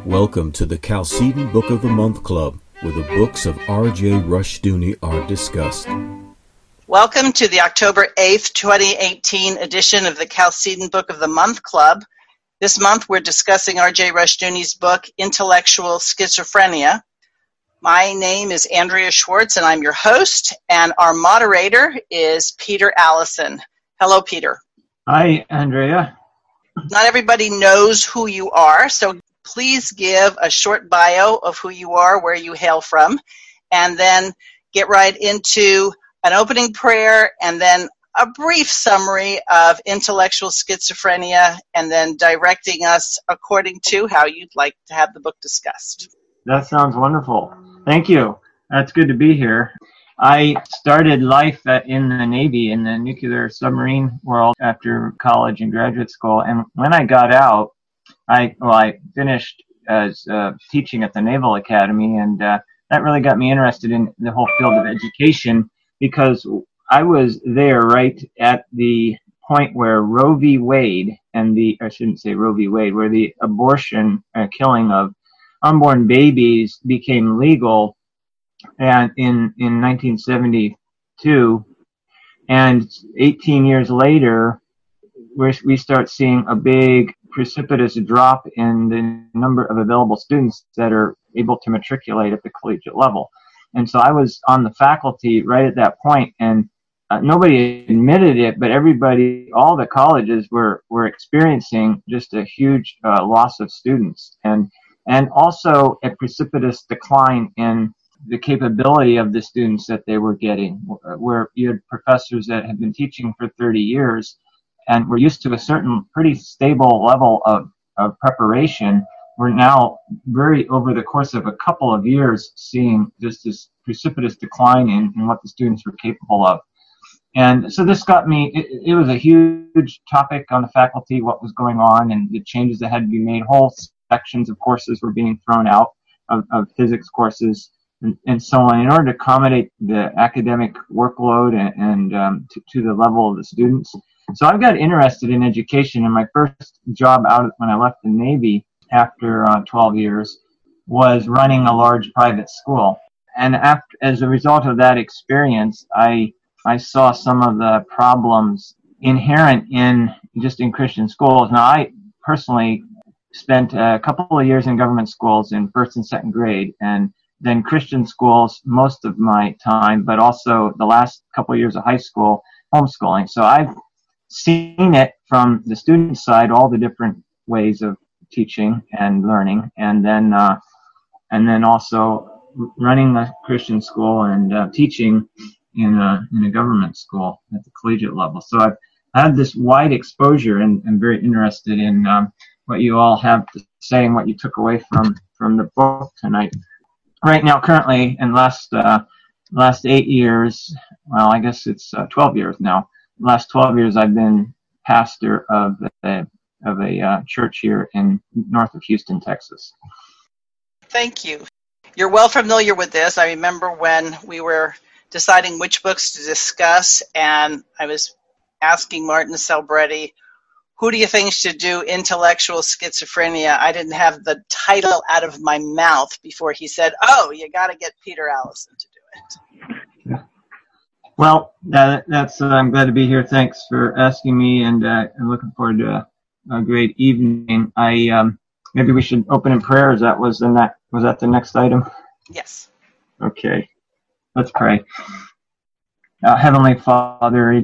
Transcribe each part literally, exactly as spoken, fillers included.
Welcome to the Chalcedon Book of the Month Club, where the books of R J Rushdoony are discussed. Welcome to the October eighth, twenty eighteen edition of the Chalcedon Book of the Month Club. This month we're discussing R J Rushdoony's book, Intellectual Schizophrenia. My name is Andrea Schwartz, and I'm your host, and our moderator is Peter Allison. Hello, Peter. Hi, Andrea. Not everybody knows who you are, so please give a short bio of who you are, where you hail from, and then get right into an opening prayer and then a brief summary of intellectual schizophrenia, and then directing us according to how you'd like to have the book discussed. That sounds wonderful. Thank you. That's good to be here. I started life in the Navy, in the nuclear submarine world after college and graduate school. And when I got out, I well, I finished as uh, teaching at the Naval Academy, and uh, that really got me interested in the whole field of education, because I was there right at the point where Roe v. Wade and the, I shouldn't say Roe v. Wade, where the abortion uh, killing of unborn babies became legal, and in in nineteen seventy-two, and eighteen years later, we we start seeing a big precipitous drop in the number of available students that are able to matriculate at the collegiate level. And so I was on the faculty right at that point, and uh, nobody admitted it, but everybody, all the colleges were, were experiencing just a huge uh, loss of students, and and also a precipitous decline in the capability of the students that they were getting, where you had professors that had been teaching for thirty years and were used to a certain pretty stable level of, of preparation. We're now very, over the course of a couple of years, seeing just this precipitous decline in, in what the students were capable of. And so this got me, it, it was a huge topic on the faculty, what was going on and the changes that had to be made. Whole sections of courses were being thrown out of, of physics courses and, and so on, in order to accommodate the academic workload and, and um, to, to the level of the students. So I got interested in education, and my first job out when I left the Navy after uh, twelve years was running a large private school. And after, as a result of that experience, I I saw some of the problems inherent in just in Christian schools. Now, I personally spent a couple of years in government schools in first and second grade, and then Christian schools most of my time, but also the last couple of years of high school homeschooling. So I've seen it from the student side, all the different ways of teaching and learning, and then uh, and then also running a Christian school and uh, teaching in a in a government school at the collegiate level. So I've had this wide exposure, and I'm very interested in um, what you all have to say and what you took away from from the book tonight. Right now, currently, in last uh, last eight years, well, I guess it's uh, twelve years now. Last twelve years, I've been pastor of a, of a uh, church here in north of Houston, Texas. Thank you. You're well familiar with this. I remember when we were deciding which books to discuss, and I was asking Martin Celebretti, who do you think should do Intellectual Schizophrenia? I didn't have the title out of my mouth before he said, oh, you got to get Peter Allison to do it. Yeah. Well, that, that's, uh, I'm glad to be here. Thanks for asking me, and uh, I'm looking forward to a, a great evening. I um, maybe we should open in prayer. Is that was the ne- was that the next item? Yes. Okay, let's pray. Uh, Heavenly Father,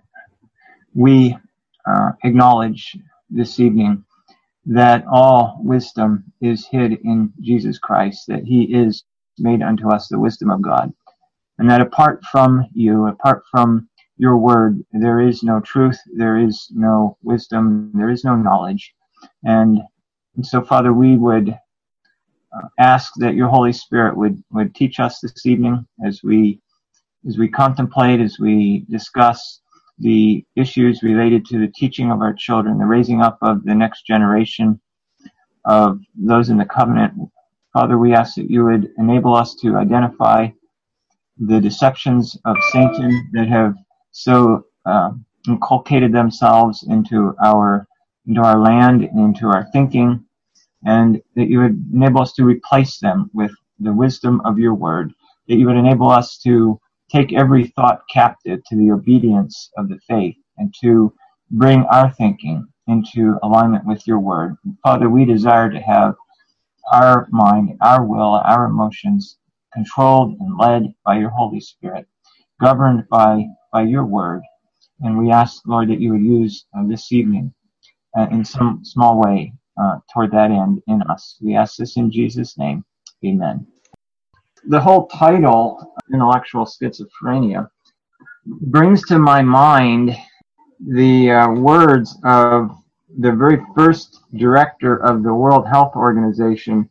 we uh, acknowledge this evening that all wisdom is hid in Jesus Christ, that He is made unto us the wisdom of God. And that apart from you, apart from your word, there is no truth, there is no wisdom, there is no knowledge. And, and so, Father, we would uh, ask that your Holy Spirit would, would teach us this evening as we as we contemplate, as we discuss the issues related to the teaching of our children, the raising up of the next generation of those in the covenant. Father, we ask that you would enable us to identify the deceptions of Satan that have so uh, inculcated themselves into our into our land and into our thinking, and that you would enable us to replace them with the wisdom of your word, that you would enable us to take every thought captive to the obedience of the faith and to bring our thinking into alignment with your word. Father, we desire to have our mind, our will, our emotions controlled and led by your Holy Spirit, governed by, by your word. And we ask, Lord, that you would use uh, this evening uh, in some small way uh, toward that end in us. We ask this in Jesus' name. Amen. The whole title, Intellectual Schizophrenia, brings to my mind the uh, words of the very first director of the World Health Organization.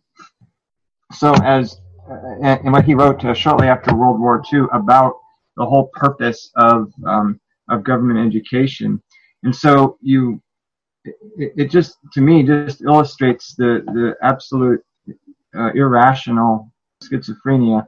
So as, uh, and what he wrote uh, shortly after World War Two about the whole purpose of um, of government education. And so you, it, it just, to me, just illustrates the, the absolute uh, irrational schizophrenia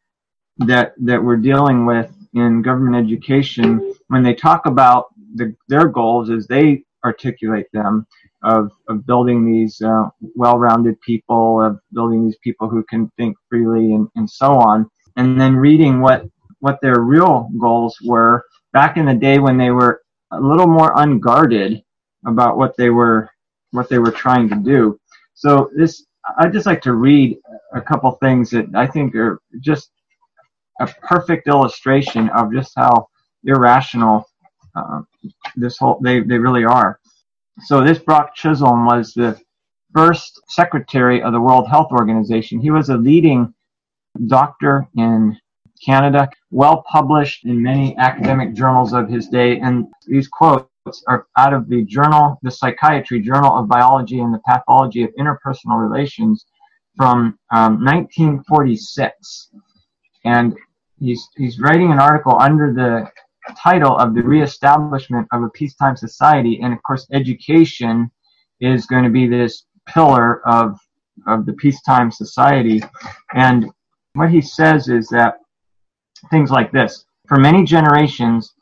that that we're dealing with in government education when they talk about the, their goals as they articulate them of, of building these uh, well-rounded people, of building these people who can think freely and, and so on, and then reading what what their real goals were back in the day when they were a little more unguarded about what they were what they were trying to do. So this, I'd just like to read a couple things that I think are just a perfect illustration of just how irrational uh, this whole they, they really are. So this Brock Chisholm was the first secretary of the World Health Organization. He was a leading doctor in Canada, well published in many academic journals of his day, and these quotes are out of the journal, the Psychiatry Journal of Biology and the Pathology of Interpersonal Relations from um, nineteen forty-six. And he's he's writing an article under the title of the reestablishment of a peacetime society, and of course education is going to be this pillar of of the peacetime society. And what he says is that things like this: for many generations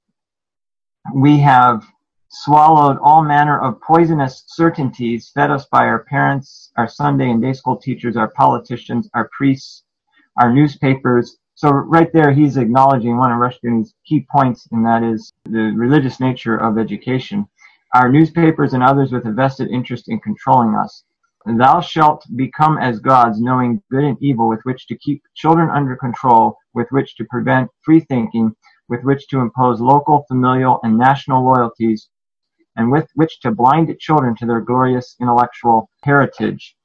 we have swallowed all manner of poisonous certainties fed us by our parents, our Sunday and day school teachers, our politicians, our priests, our newspapers. So right there, he's acknowledging one of Rushdoony's key points, and that is the religious nature of education. Our newspapers and others with a vested interest in controlling us. Thou shalt become as gods, knowing good and evil, with which to keep children under control, with which to prevent free thinking, with which to impose local, familial, and national loyalties, and with which to blind children to their glorious intellectual heritage.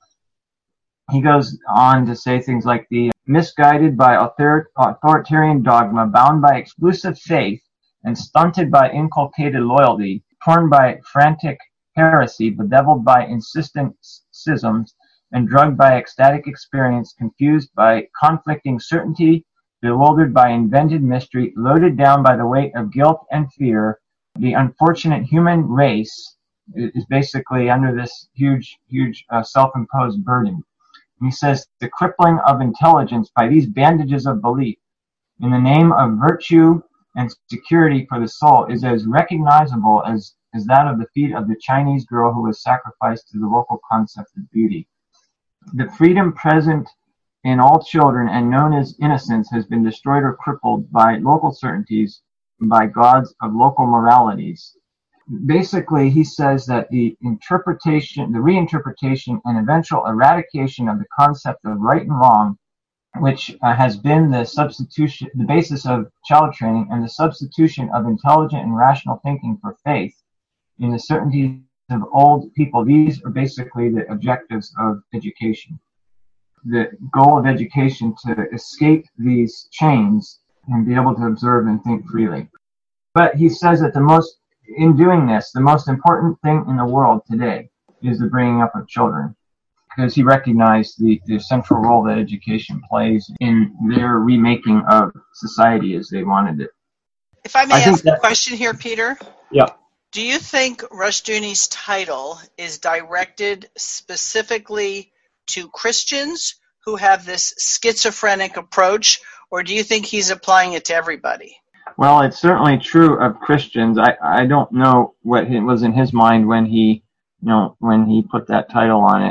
He goes on to say things like the misguided by author- authoritarian dogma, bound by exclusive faith, and stunted by inculcated loyalty, torn by frantic heresy, bedeviled by insistent schisms, and drugged by ecstatic experience, confused by conflicting certainty, bewildered by invented mystery, loaded down by the weight of guilt and fear, the unfortunate human race is basically under this huge, huge uh, self-imposed burden. He says, the crippling of intelligence by these bandages of belief in the name of virtue and security for the soul is as recognizable as, as that of the feet of the Chinese girl who was sacrificed to the local concept of beauty. The freedom present in all children and known as innocence has been destroyed or crippled by local certainties, by gods of local moralities. Basically, he says that the interpretation, the reinterpretation and eventual eradication of the concept of right and wrong, which uh, has been the substitution, the basis of child training, and the substitution of intelligent and rational thinking for faith in the certainties of old people. These are basically the objectives of education. The goal of education to escape these chains and be able to observe and think freely. But he says that the most, in doing this, the most important thing in the world today is the bringing up of children, because he recognized the, the central role that education plays in their remaking of society as they wanted it. If I may I ask that, a question here, Peter. Yeah. Do you think Rushdoony's title is directed specifically to Christians who have this schizophrenic approach, or do you think he's applying it to everybody? Well, it's certainly true of Christians. I, I don't know what was in his mind when he, you know, when he put that title on it.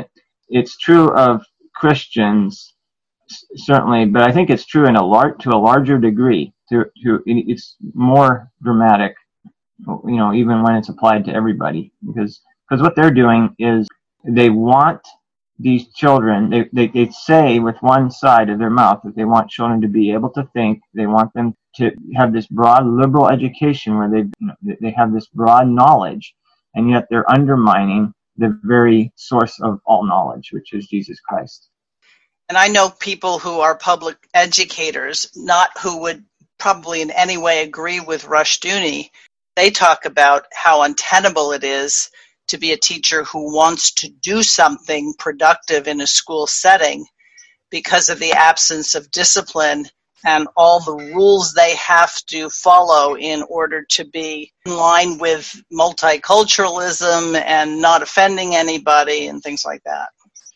it's true of Christians, certainly, but I think it's true in a lar- to a larger degree. To, to it's more dramatic, you know, even when it's applied to everybody, because because what they're doing is they want these children. They, they they say with one side of their mouth that they want children to be able to think. They want them to have this broad liberal education where they you know, they have this broad knowledge, and yet they're undermining the very source of all knowledge, which is Jesus Christ. And I know people who are public educators, not who would probably in any way agree with Rushdoony. They talk about how untenable it is to be a teacher who wants to do something productive in a school setting because of the absence of discipline and all the rules they have to follow in order to be in line with multiculturalism and not offending anybody and things like that.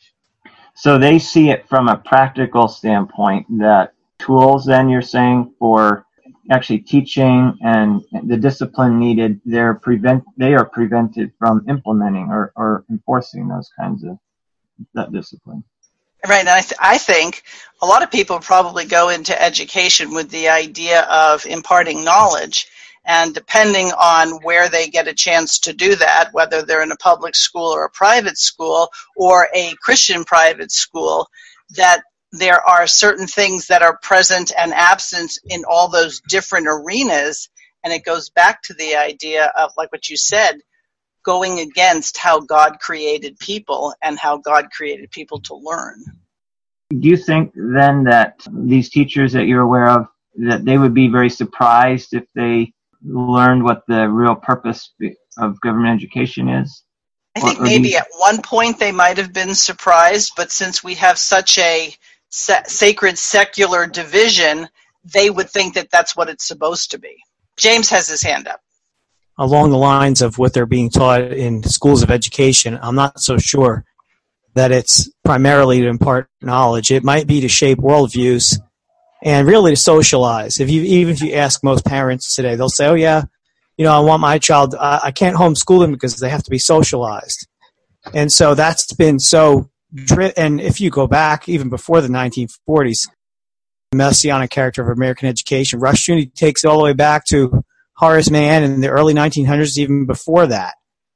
So they see it from a practical standpoint, that tools, then you're saying, for actually teaching and the discipline needed, they're prevent they are prevented from implementing or, or enforcing those kinds of that discipline. Right, and I, th- I think a lot of people probably go into education with the idea of imparting knowledge, and depending on where they get a chance to do that, whether they're in a public school or a private school or a Christian private school, that there are certain things that are present and absent in all those different arenas, and it goes back to the idea of, like what you said, going against how God created people and how God created people to learn. Do you think then that these teachers that you're aware of, that they would be very surprised if they learned what the real purpose of government education is? I think or, or maybe you... at one point they might have been surprised, but since we have such a sa- sacred secular division, they would think that that's what it's supposed to be. James has his hand up. Along the lines of what they're being taught in schools of education, I'm not so sure that it's primarily to impart knowledge. It might be to shape worldviews and really to socialize. If you even if you ask most parents today, they'll say, "Oh yeah, you know, I want my child. I, I can't homeschool them because they have to be socialized." And so that's been so. And if you go back even before the nineteen forties, the messianic character of American education, Rushdoony takes it all the way back to Horace Mann in the early nineteen hundreds, even before that.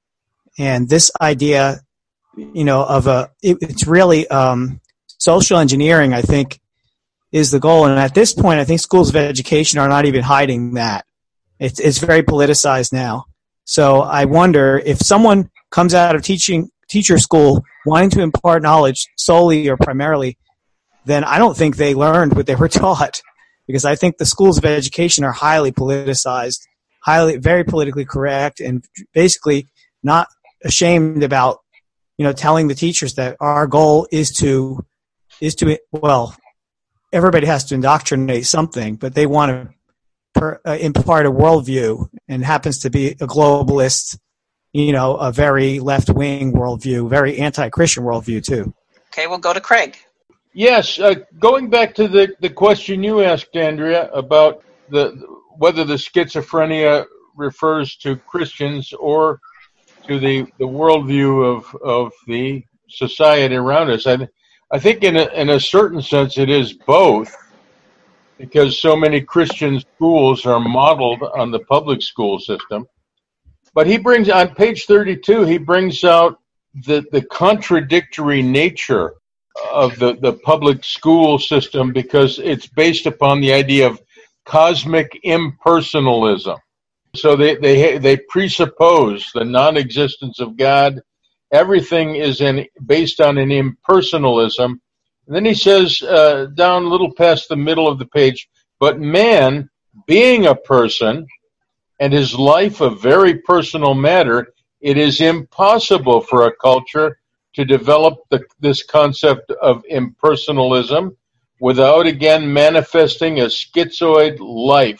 And this idea, you know, of a, it, it's really um, social engineering, I think, is the goal. And at this point, I think schools of education are not even hiding that. It's, it's very politicized now. So I wonder if someone comes out of teaching teacher school wanting to impart knowledge solely or primarily, then I don't think they learned what they were taught. Because I think the schools of education are highly politicized, highly, very politically correct, and basically not ashamed about, you know, telling the teachers that our goal is to, is to, well, everybody has to indoctrinate something, but they want to per, uh, impart a worldview, and happens to be a globalist, you know, a very left-wing worldview, very anti-Christian worldview too. Okay, we'll go to Craig. Yes, uh, going back to the, the question you asked, Andrea, about the whether the schizophrenia refers to Christians or to the, the worldview of, of the society around us. I, I think in a, in a certain sense it is both, because so many Christian schools are modeled on the public school system. But he brings, on page thirty-two, he brings out the, the contradictory nature of the, the public school system, because it's based upon the idea of cosmic impersonalism. So they, they, they presuppose the non-existence of God. Everything is in, based on an impersonalism. And then he says, uh, down a little past the middle of the page, but man, being a person and his life a very personal matter, it is impossible for a culture to develop the, this concept of impersonalism without again manifesting a schizoid life.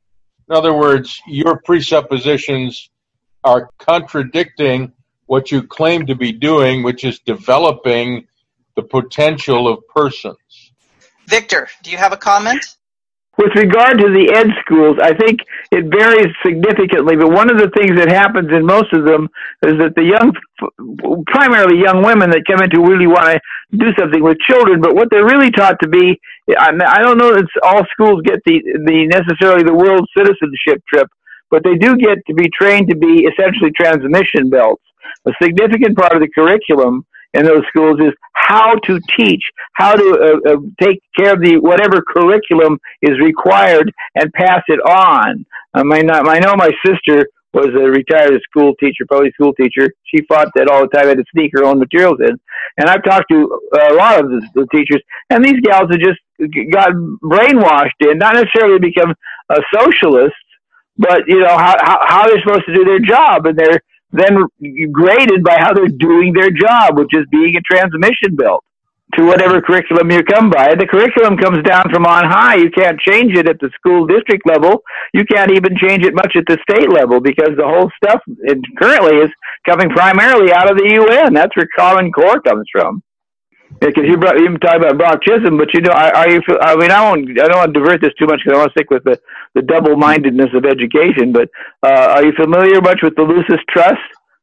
In other words, your presuppositions are contradicting what you claim to be doing, which is developing the potential of persons. Victor, do you have a comment? With regard to the ed schools, I think it varies significantly, but one of the things that happens in most of them is that the young, primarily young women that come in to really want to do something with children, but what they're really taught to be, I don't know that all schools get the, the necessarily the world citizenship trip, but they do get to be trained to be essentially transmission belts. A significant part of the curriculum in those schools is how to teach, how to uh, uh, take care of the whatever curriculum is required and pass it on. Um, I, know, I know my sister was a retired school teacher, public school teacher. She fought that all the time, had to sneak her own materials in. And I've talked to a lot of the, the teachers, and these gals have just got brainwashed in, not necessarily become uh, socialists, but you know how, how how they're supposed to do their job, and they're then graded by how they're doing their job, which is being a transmission belt to whatever curriculum you come by. The curriculum comes down from on high. You can't change it at the school district level. You can't even change it much at the state level because the whole stuff it currently is coming primarily out of the U N. That's where Common Core comes from. Because you brought, you talk about Brock Chisholm, but you know, are, are you? I mean, I won't. I don't want to divert this too much because I want to stick with the, the double-mindedness of education. But uh, are you familiar much with the Lucis Trust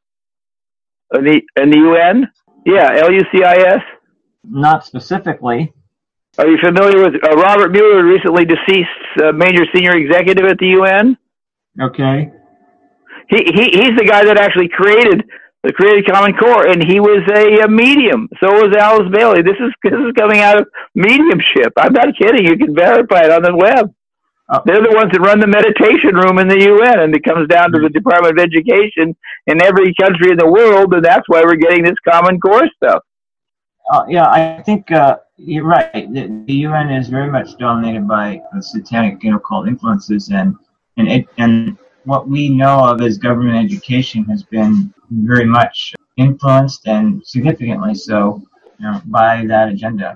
and the and the U N? Yeah, L U C I S. Not specifically. Are you familiar with uh, Robert Mueller, recently deceased uh, major senior executive at the U N? Okay. He he he's the guy that actually created. The created Common Core, and he was a, a medium. So was Alice Bailey. This is this is coming out of mediumship. I'm not kidding. You can verify it on the web. Oh. They're the ones that run the meditation room in the U N, and it comes down to the Department of Education in every country in the world, and that's why we're getting this Common Core stuff. Uh, yeah, I think uh, you're right. The, the U N is very much dominated by uh, satanic, you know, occult influences, and and it, and what we know of as government education has been very much influenced, and significantly so, you know, by that agenda.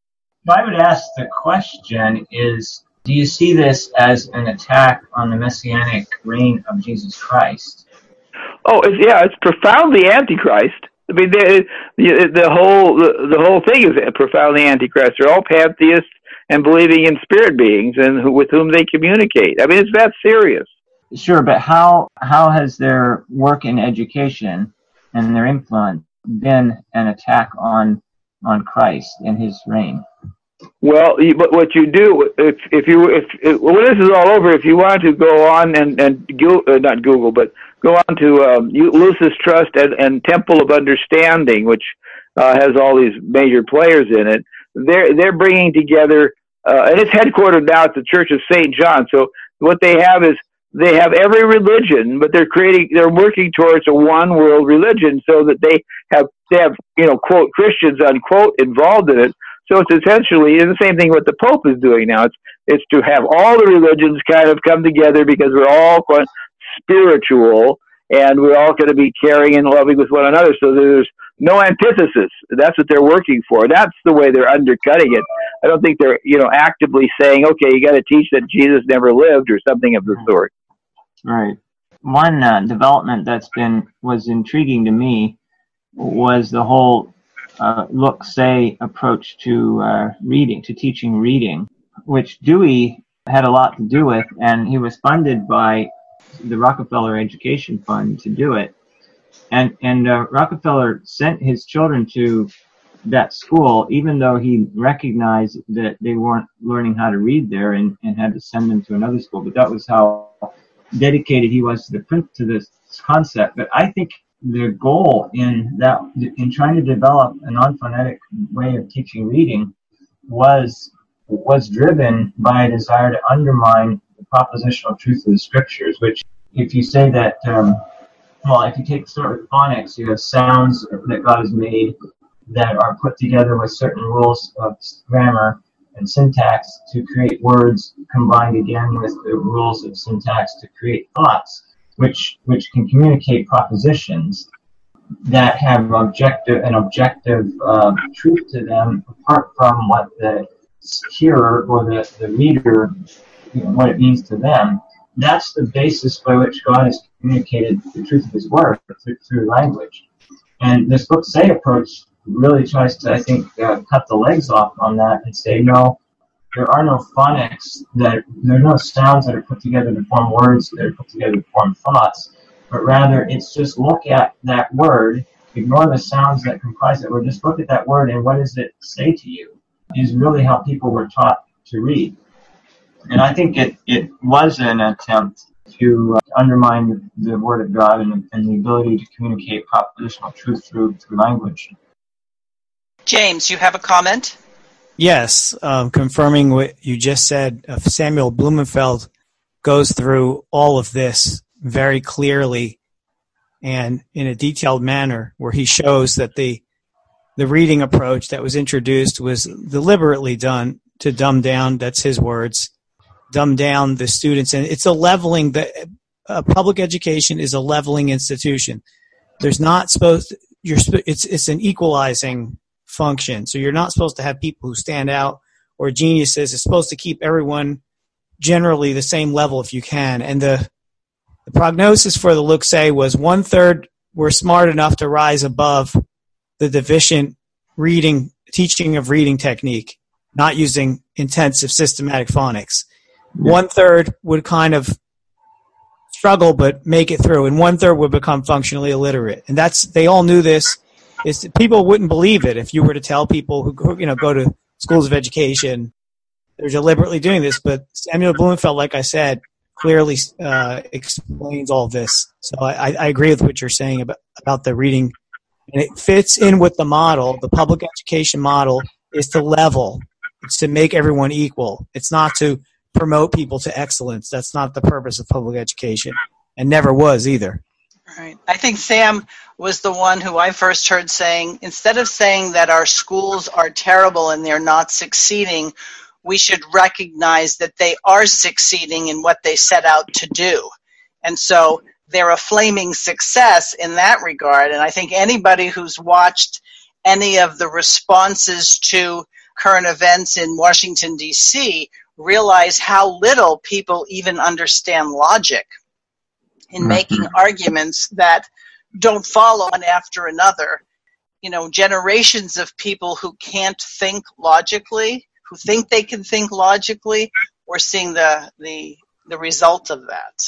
If I would ask the question is, do you see this as an attack on the messianic reign of Jesus Christ? Oh, it's, yeah, it's profoundly antichrist. I mean, the, the, the whole the, the whole thing is profoundly antichrist. They're all pantheists and believing in spirit beings and who, with whom they communicate. I mean, it's that serious. Sure, but how how has their work in education and their influence been an attack on on Christ and His reign? Well, but what you do if if you if, if when this is all over, if you want to go on and and go, uh, not Google, but go on to um, Lucis Trust and, and Temple of Understanding, which uh, has all these major players in it. They're they're bringing together, uh, and it's headquartered now at the Church of Saint John. So what they have is they have every religion, but they're creating, they're working towards a one world religion, so that they have, they have, you know, quote, Christians, unquote, involved in it. So it's essentially the same thing what the Pope is doing now. It's, it's to have all the religions kind of come together because we're all quite spiritual and we're all going to be caring and loving with one another. So there's no antithesis. That's what they're working for. That's the way they're undercutting it. I don't think they're, you know, actively saying, okay, you got to teach that Jesus never lived or something of the sort. Right. One uh, development that's been was intriguing to me was the whole uh, look-say approach to uh, reading, to teaching reading, which Dewey had a lot to do with, and he was funded by the Rockefeller Education Fund to do it. And and uh, Rockefeller sent his children to that school, even though he recognized that they weren't learning how to read there, and, and had to send them to another school. But that was how dedicated he was to the to this concept. But I think the goal in that, in trying to develop a non-phonetic way of teaching reading, was was driven by a desire to undermine the propositional truth of the scriptures. Which, if you say that, um, well, if you take start with phonics, you have sounds that God has made that are put together with certain rules of grammar and syntax to create words, combined again with the rules of syntax to create thoughts, which which can communicate propositions that have objective an objective uh, truth to them, apart from what the hearer or the, the reader, you know, what it means to them. That's the basis by which God has communicated the truth of His Word through, through language. And this look-say approach really tries to, I think, uh, cut the legs off on that and say, no, there are no phonics, that there are no sounds that are put together to form words that are put together to form thoughts, but rather it's just look at that word, ignore the sounds that comprise it, or just look at that word and what does it say to you, is really how people were taught to read. And I think it, it was an attempt to uh, undermine the Word of God and, and the ability to communicate propositional truth through, through language. James, you have a comment? Yes, um, confirming what you just said, uh, Samuel Blumenfeld goes through all of this very clearly and in a detailed manner, where he shows that the the reading approach that was introduced was deliberately done to dumb down, that's his words, dumb down the students. And it's a leveling, the, uh, public education is a leveling institution. There's not supposed, you're, it's, it's an equalizing function. So you're not supposed to have people who stand out or geniuses. It's supposed to keep everyone generally the same level if you can. And the, the prognosis for the Luxay was one third were smart enough to rise above the deficient reading, teaching of reading technique, not using intensive systematic phonics. Yeah. One third would kind of struggle but make it through, and one third would become functionally illiterate. And that's, they all knew this. Is people wouldn't believe it if you were to tell people who, you know, go to schools of education they're deliberately doing this. But Samuel Blumenfeld, like I said, clearly uh, explains all this. So I, I agree with what you're saying about about the reading. And it fits in with the model. The public education model is to level. It's to make everyone equal. It's not to promote people to excellence. That's not the purpose of public education, and never was either. Right. I think Sam was the one who I first heard saying, instead of saying that our schools are terrible and they're not succeeding, we should recognize that they are succeeding in what they set out to do. And so they're a flaming success in that regard. And I think anybody who's watched any of the responses to current events in Washington, D C, realize how little people even understand logic in making arguments that don't follow one after another. You know, generations of people who can't think logically, who think they can think logically, we're seeing the the, the result of that.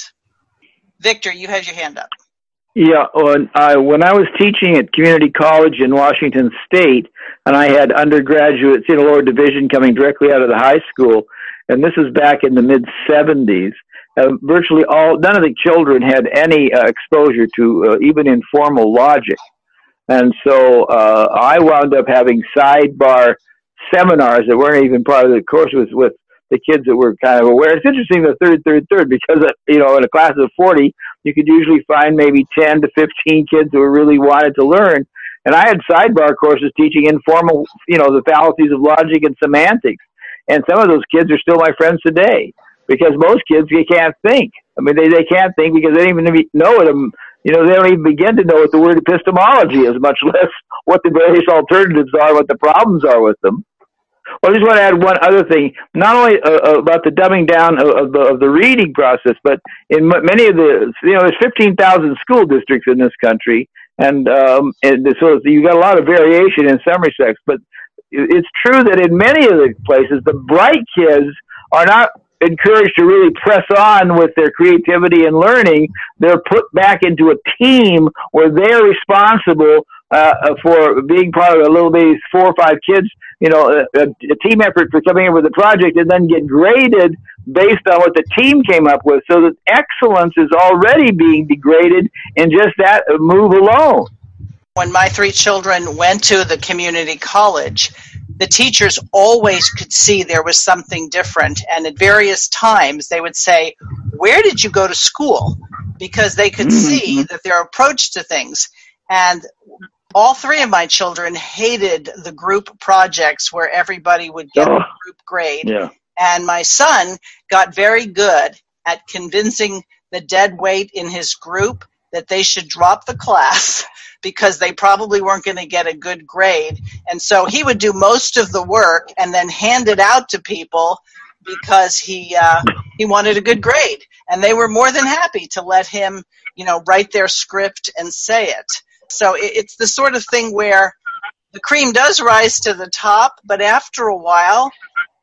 Victor, you had your hand up. Yeah, when I, when I was teaching at community college in Washington State, and I had undergraduates in a lower division coming directly out of the high school, and this was back in the mid seventies, uh, virtually all, none of the children had any uh, exposure to uh, even informal logic. And so uh, I wound up having sidebar seminars that weren't even part of the course with, with the kids that were kind of aware. It's interesting, the third, third, third, because, you know, in a class of forty, you could usually find maybe ten to fifteen kids who really wanted to learn. And I had sidebar courses teaching informal, you know, the fallacies of logic and semantics. And some of those kids are still my friends today, because most kids, they can't think. I mean, they, they can't think because they don't even know it. You know, they don't even begin to know what the word epistemology is, much less what the various alternatives are, what the problems are with them. Well, I just want to add one other thing, not only uh, about the dumbing down of, of, the, of the reading process, but in m- many of the, you know, there's fifteen thousand school districts in this country, and, um, and so you got a lot of variation in some respects, but it's true that in many of the places, the bright kids are not encouraged to really press on with their creativity and learning. They're put back into a team where they're responsible uh, for being part of a little baby four or five kids, you know, a, a team effort for coming up with a project, and then get graded based on what the team came up with, so that excellence is already being degraded in just that move alone. When my three children went to the community college, the teachers always could see there was something different. And at various times, they would say, "Where did you go to school?" Because they could mm-hmm. see that their approach to things. And all three of my children hated the group projects where everybody would get oh. a group grade. Yeah. And my son got very good at convincing the dead weight in his group that they should drop the class because they probably weren't going to get a good grade. And so he would do most of the work and then hand it out to people because he uh, he wanted a good grade. And they were more than happy to let him, you know, write their script and say it. So it, it's the sort of thing where the cream does rise to the top, but after a while,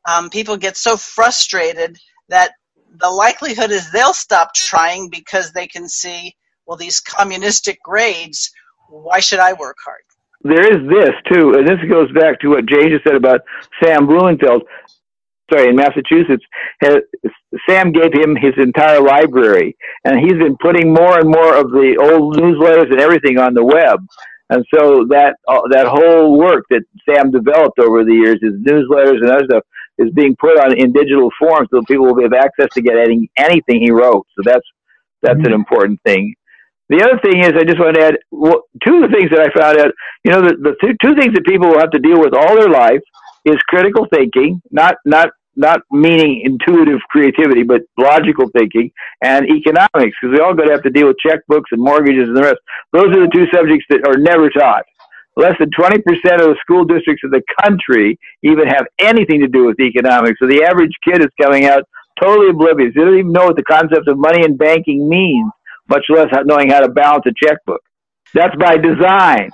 um, people get so frustrated that the likelihood is they'll stop trying because they can see, well, these communistic grades, why should I work hard? There is this, too, and this goes back to what Jane just said about Sam Blumenfeld. Sorry, in Massachusetts, has, Sam gave him his entire library, and he's been putting more and more of the old newsletters and everything on the web. And so that uh, that whole work that Sam developed over the years, his newsletters and other stuff, is being put on in digital form, so people will have access to get any, anything he wrote. So that's that's mm-hmm. an important thing. The other thing is, I just want to add well, two of the things that I found out. You know, the, the two, two things that people will have to deal with all their life is critical thinking, not not not meaning intuitive creativity, but logical thinking, and economics, because we all going to have to deal with checkbooks and mortgages and the rest. Those are the two subjects that are never taught. Less than twenty percent of the school districts in the country even have anything to do with economics. So the average kid is coming out totally oblivious. They don't even know what the concept of money and banking means, much less knowing how to balance a checkbook. That's by design.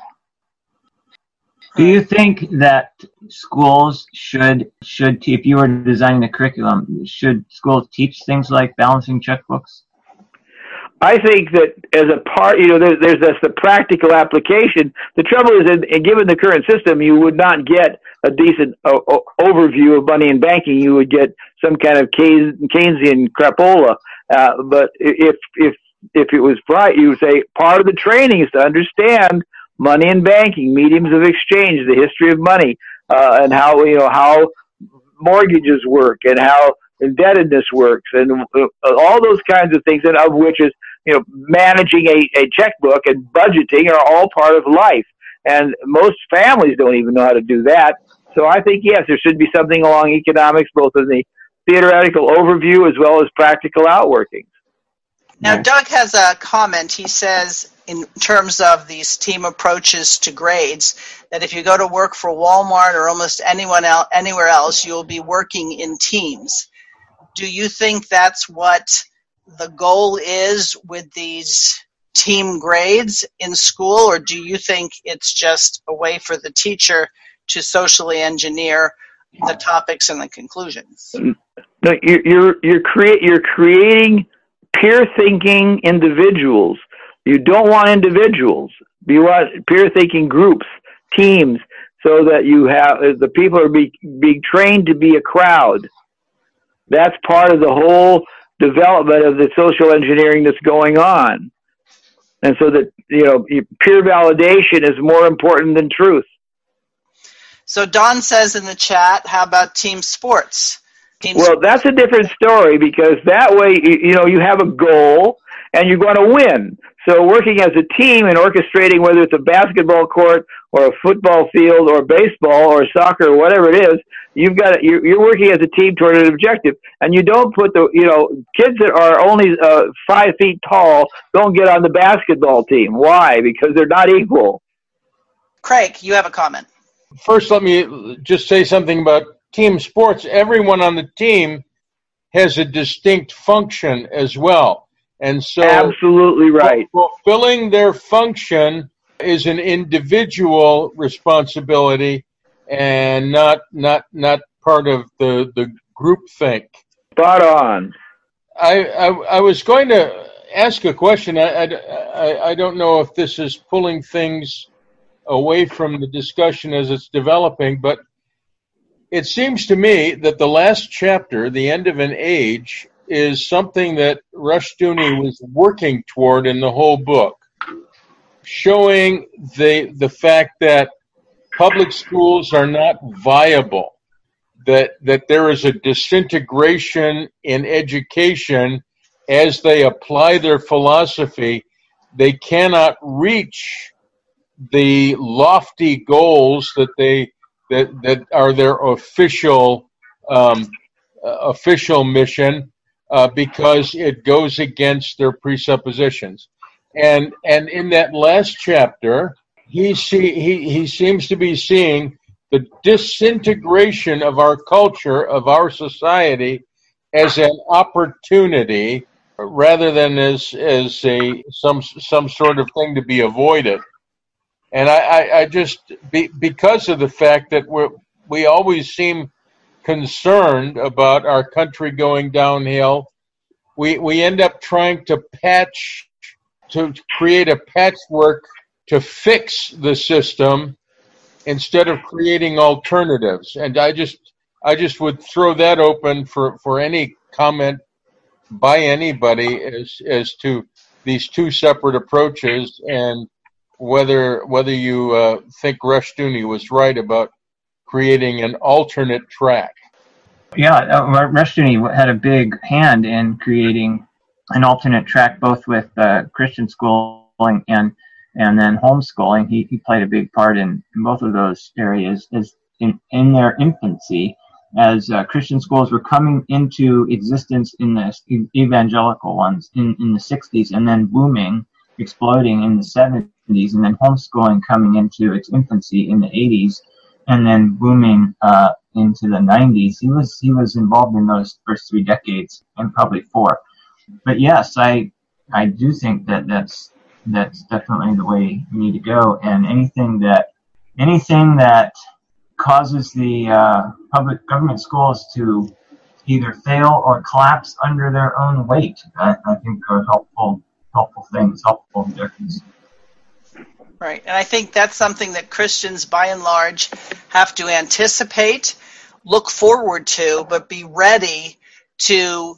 Do you think that schools should, should if you were designing the curriculum, should schools teach things like balancing checkbooks? I think that as a part, you know, there's, there's this, the practical application. The trouble is, in, in given the current system, you would not get a decent uh, overview of money and banking. You would get some kind of Keynesian crapola. Uh, but if if if it was right, you would say part of the training is to understand money and banking, mediums of exchange, the history of money, uh, and how you know how mortgages work and how indebtedness works, and uh, all those kinds of things, and of which is you know managing a, a checkbook and budgeting are all part of life. And most families don't even know how to do that. So I think yes, there should be something along economics, both in the theoretical overview as well as practical outworkings. Now, Doug has a comment. He says, in terms of these team approaches to grades, that if you go to work for Walmart or almost anyone else, anywhere else, you'll be working in teams. Do you think that's what the goal is with these team grades in school, or do you think it's just a way for the teacher to socially engineer the topics and the conclusions? No, you're you're create you're creating peer thinking individuals. You don't want individuals. You want peer thinking groups, teams, so that you have the people are be, being trained to be a crowd. That's part of the whole development of the social engineering that's going on. And so that, you know, peer validation is more important than truth. So Don says in the chat, how about team sports? Team well, sports. That's a different story, because that way, you, you know, you have a goal and you're going to win. So working as a team and orchestrating, whether it's a basketball court or a football field or baseball or soccer or whatever it is, you've got you're, you're working as a team toward an objective. And you don't put the, you know, kids that are only uh, five feet tall don't get on the basketball team. Why? Because they're not equal. Craig, you have a comment. First, let me just say something about team sports. Everyone on the team has a distinct function as well. And so absolutely right. Fulfilling their function is an individual responsibility and not not not part of the, the group think. Spot on. I, I I was going to ask a question. I, I, I don't know if this is pulling things away from the discussion as it's developing, but it seems to me that the last chapter, The End of an Age, is something that Rushdoony was working toward in the whole book, showing the the fact that public schools are not viable, that that there is a disintegration in education as they apply their philosophy. They cannot reach the lofty goals that they that that are their official um, uh, official mission. Uh, because it goes against their presuppositions, and and in that last chapter, he see he he seems to be seeing the disintegration of our culture, of our society, as an opportunity rather than as as a some some sort of thing to be avoided. And I, I, I just be, because of the fact that we we always seem concerned about our country going downhill, we we end up trying to patch, to create a patchwork to fix the system instead of creating alternatives. And I just I just would throw that open for, for any comment by anybody as as to these two separate approaches, and whether whether you uh, think Rushdoony was right about creating an alternate track. Yeah, uh, Rushdoony had a big hand in creating an alternate track, both with uh, Christian schooling and and then homeschooling. He he played a big part in, in both of those areas as in, in their infancy, as uh, Christian schools were coming into existence in the evangelical ones in, in the sixties, and then booming, exploding in the seventies, and then homeschooling coming into its infancy in the eighties, and then booming uh, into the nineties. He was he was involved in those first three decades, and probably four. But yes, I I do think that that's that's definitely the way we need to go. And anything that anything that causes the uh, public government schools to either fail or collapse under their own weight, I, I think are helpful helpful things, helpful objectives. Right, and I think that's something that Christians, by and large, have to anticipate, look forward to, but be ready to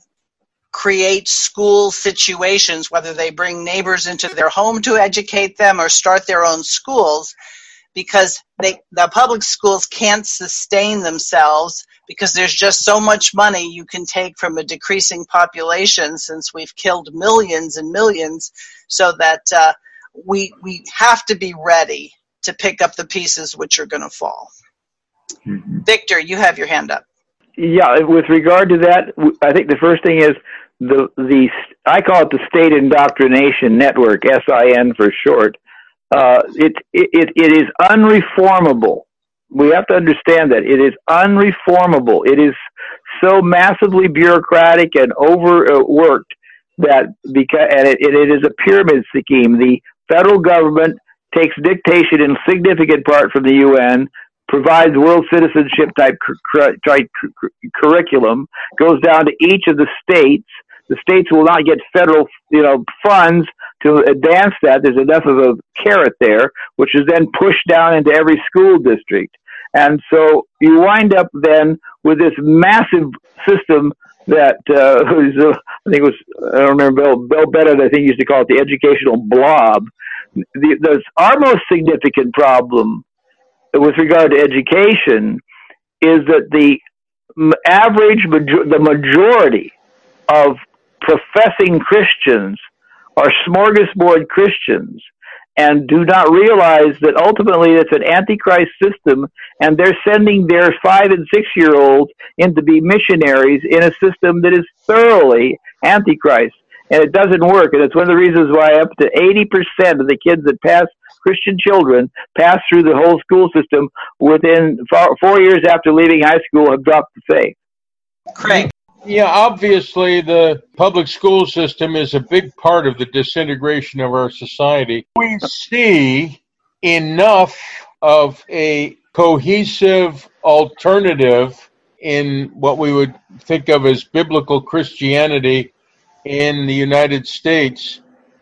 create school situations, whether they bring neighbors into their home to educate them or start their own schools, because they, the public schools can't sustain themselves because there's just so much money you can take from a decreasing population, since we've killed millions and millions, so that uh, we we have to be ready to pick up the pieces which are going to fall. Mm-hmm. Victor, you have your hand up. Yeah, with regard to that, I think the first thing is the the I call it the State Indoctrination Network, S I N for short. Uh, it, it it is unreformable. We have to understand that it is unreformable. It is so massively bureaucratic and overworked that because and it, it is a pyramid scheme. The federal government takes dictation in significant part from the U N, provides world citizenship type cur- type cur- curriculum, goes down to each of the states. The states will not get federal, you know, funds to advance that. There's enough of a carrot there, which is then pushed down into every school district. And so you wind up then with this massive system that uh, was, uh, I think it was, I don't remember, Bill, Bill Bennett, I think used to call it the educational blob. The, the, our most significant problem with regard to education is that the average, the majority of professing Christians are smorgasbord Christians and do not realize that ultimately it's an antichrist system, and they're sending their five and six year olds in to be missionaries in a system that is thoroughly antichrist, and it doesn't work. And it's one of the reasons why up to eighty percent of the kids that pass, Christian children, pass through the whole school system within four, four years after leaving high school have dropped the faith. Craig. Yeah, obviously the public school system is a big part of the disintegration of our society. We see enough of a cohesive alternative in what we would think of as biblical Christianity in the United States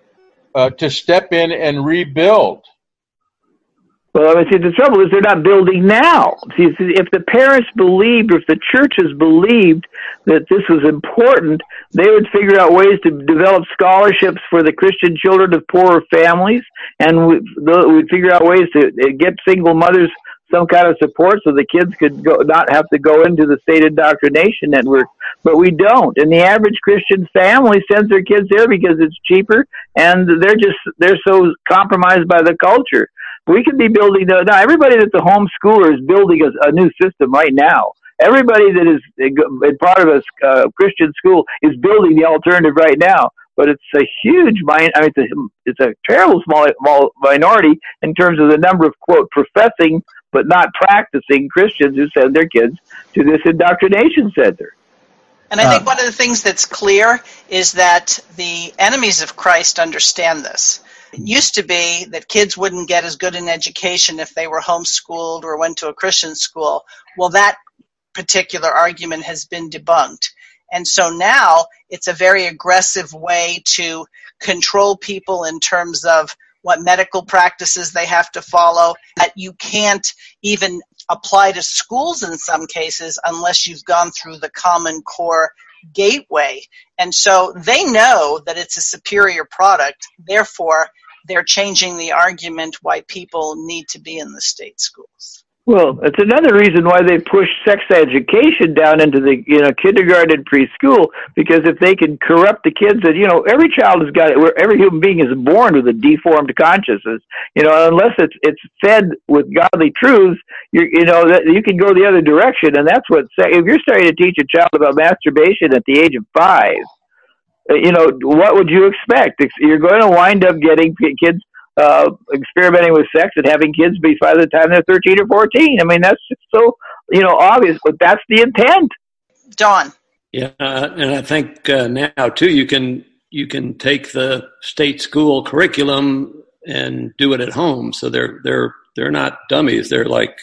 uh, to step in and rebuild. Well, I see, the trouble is they're not building now. See, if the parents believed, or if the churches believed that this was important, they would figure out ways to develop scholarships for the Christian children of poorer families, and we'd figure out ways to get single mothers some kind of support so the kids could go, not have to go into the State Indoctrination Network. But we don't. And the average Christian family sends their kids there because it's cheaper, and they're just they're so compromised by the culture. We could be building the, now. Everybody that's a homeschooler is building a, a new system right now. Everybody that is a part of a uh, Christian school is building the alternative right now. But it's a huge, I mean, it's a, it's a terrible small, small minority in terms of the number of, quote, professing but not practicing Christians who send their kids to this indoctrination center. And I think one of the things that's clear is that the enemies of Christ understand this. It used to be that kids wouldn't get as good an education if they were homeschooled or went to a Christian school. Well, that particular argument has been debunked. And so now it's a very aggressive way to control people in terms of what medical practices they have to follow, that you can't even apply to schools in some cases unless you've gone through the Common Core gateway. And so they know that it's a superior product. Therefore, they're changing the argument why people need to be in the state schools. Well, it's another reason why they push sex education down into the, you know, kindergarten, preschool, because if they can corrupt the kids, that, you know, every child has got it, where every human being is born with a deformed consciousness, you know, unless it's it's fed with godly truths, you you know, that you can go the other direction, and that's what, if you're starting to teach a child about masturbation at the age of five, you know, what would you expect? You're going to wind up getting kids Uh, experimenting with sex and having kids be by the time they're thirteen or fourteen. I mean, that's just so, you know, obvious, but that's the intent. Don. Yeah, uh, and I think uh, now too, you can you can take the state school curriculum and do it at home. So they're they're they're not dummies. They're like,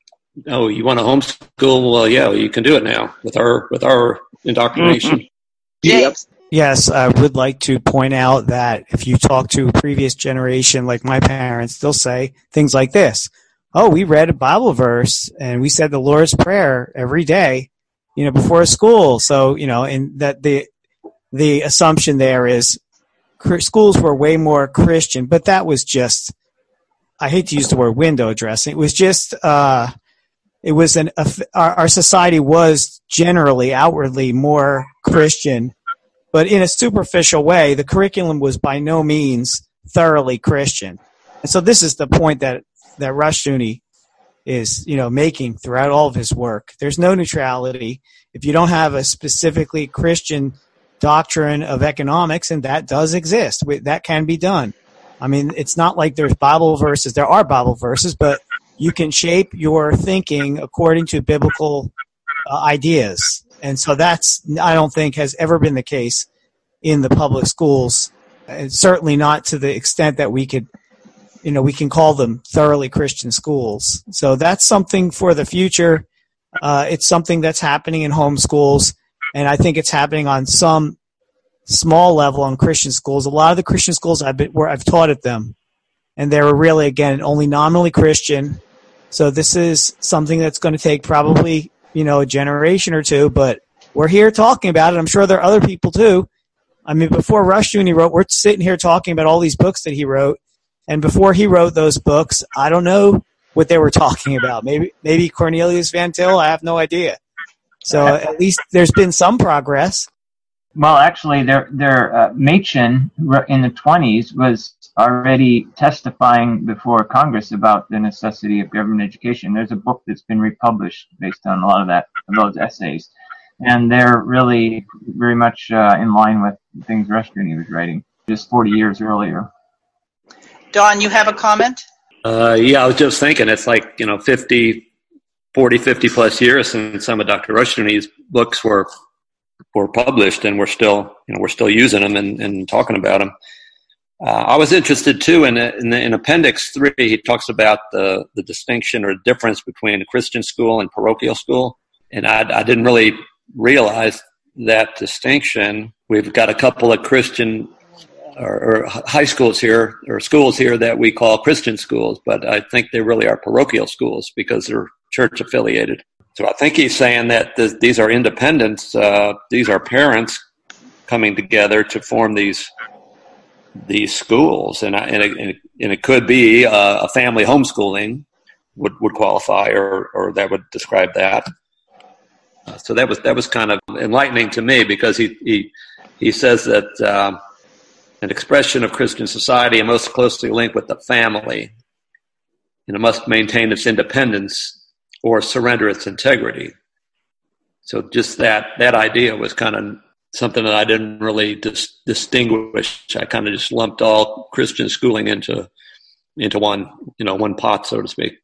oh, you want to homeschool? Well, yeah, you can do it now with our with our indoctrination. Mm-hmm. James. Yes, I would like to point out that if you talk to a previous generation, like my parents, they'll say things like this. Oh, we read a Bible verse and we said the Lord's Prayer every day, you know, before school. So, you know, and that the, the assumption there is schools were way more Christian, but that was just, I hate to use the word window dressing. It was just, uh, it was an, our, our society was generally outwardly more Christian. But in a superficial way, the curriculum was by no means thoroughly Christian. And so this is the point that, that Rushdoony is, you know, making throughout all of his work. There's no neutrality. If you don't have a specifically Christian doctrine of economics, and that does exist, that can be done. I mean, it's not like there's Bible verses. There are Bible verses, but you can shape your thinking according to biblical uh, ideas. And so that's, I don't think, has ever been the case in the public schools, and certainly not to the extent that we could, you know, we can call them thoroughly Christian schools. So that's something for the future. Uh, it's something that's happening in homeschools, and I think it's happening on some small level on Christian schools. A lot of the Christian schools I've been, where I've taught at them, and they were really, again, only nominally Christian. So this is something that's going to take probably, you know, a generation or two, but we're here talking about it. I'm sure there are other people too. I mean, before Rushdoony wrote, we're sitting here talking about all these books that he wrote, and before he wrote those books, I don't know what they were talking about. Maybe, maybe Cornelius Van Til. I have no idea. So at least there's been some progress. Well, actually, their their uh, Machen in the twenties was already testifying before Congress about the necessity of government education. There's a book that's been republished based on a lot of that, those essays. And they're really very much uh, in line with things Rushdoony was writing just forty years earlier. Don, you have a comment? Uh, yeah, I was just thinking, it's like, you know, fifty, forty, fifty plus years since some of Doctor Rushdoony's books were were published, and we're still, you know, we're still using them and, and talking about them. Uh, I was interested too in, in, in Appendix three. He talks about the the distinction or difference between a Christian school and parochial school, and I, I didn't really realize that distinction. We've got a couple of Christian or, or high schools here, or schools here that we call Christian schools, but I think they really are parochial schools because they're church affiliated. So I think he's saying that this, these are independents. Uh, these are parents coming together to form these these schools, and I, and, it, and it could be uh, a family homeschooling would, would qualify, or or that would describe that. Uh, so that was that was kind of enlightening to me, because he he, he says that uh, an expression of Christian society is most closely linked with the family, and it must maintain its independence or surrender its integrity. So just that that idea was kind of something that I didn't really dis- distinguish. I kind of just lumped all Christian schooling into into one, you know, one pot, so to speak.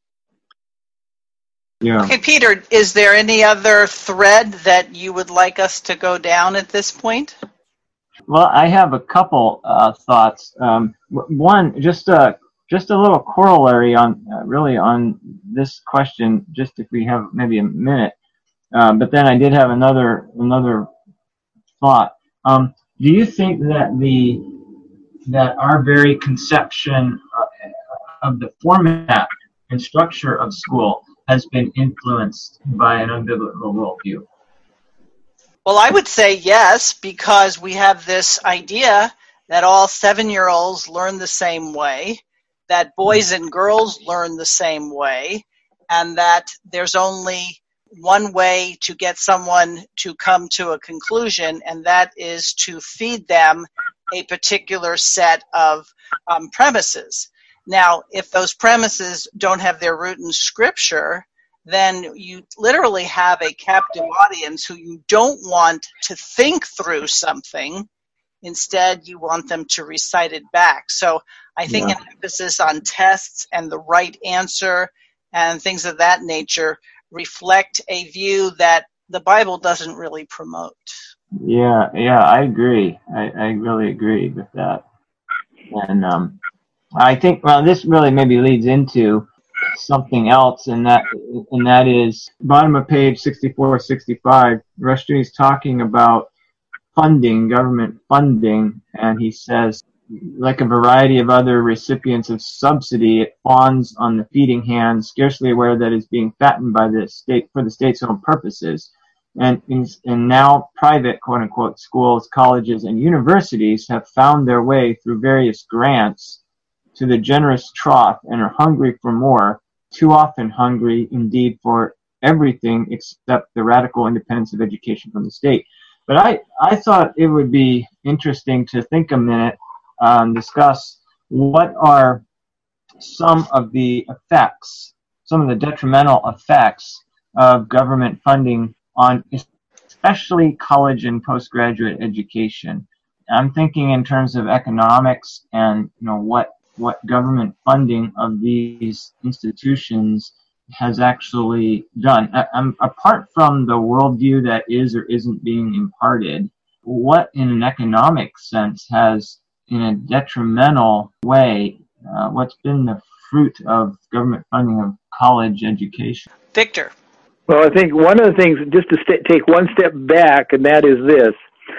Yeah. Okay, Peter, is there any other thread that you would like us to go down at this point? Well, I have a couple uh, thoughts. Um, one, just a just a little corollary on uh, really on this question. Just if we have maybe a minute, Uh, but then I did have another another thought. Um, do you think that the that our very conception of the format and structure of school has been influenced by an unbiblical worldview? Well, I would say yes, because we have this idea that all seven-year-olds learn the same way, that boys and girls learn the same way, and that there's only one way to get someone to come to a conclusion, and that is to feed them a particular set of um, premises. Now, if those premises don't have their root in Scripture, then you literally have a captive audience who you don't want to think through something. Instead, you want them to recite it back. So I think yeah. an emphasis on tests and the right answer and things of that nature reflect a view that the Bible doesn't really promote. Yeah, yeah, I agree. I, I really agree with that. And um, I think, well, this really maybe leads into something else, and that and that is bottom of page sixty-four, sixty-five. Rushdoony is talking about funding, government funding, and he says, like a variety of other recipients of subsidy, it fawns on the feeding hand, scarcely aware that it's being fattened by the state for the state's own purposes. And, and now private, quote-unquote, schools, colleges, and universities have found their way through various grants to the generous trough and are hungry for more, too often hungry indeed for everything except the radical independence of education from the state. But I, I thought it would be interesting to think a minute, um, discuss what are some of the effects, some of the detrimental effects of government funding on especially college and postgraduate education. I'm thinking in terms of economics and, you know, what what government funding of these institutions has actually done. Um, apart from the worldview that is or isn't being imparted, what in an economic sense has, in a detrimental way, uh, what's been the fruit of government funding of college education? Victor. Well, I think one of the things, just to st- take one step back, and that is this: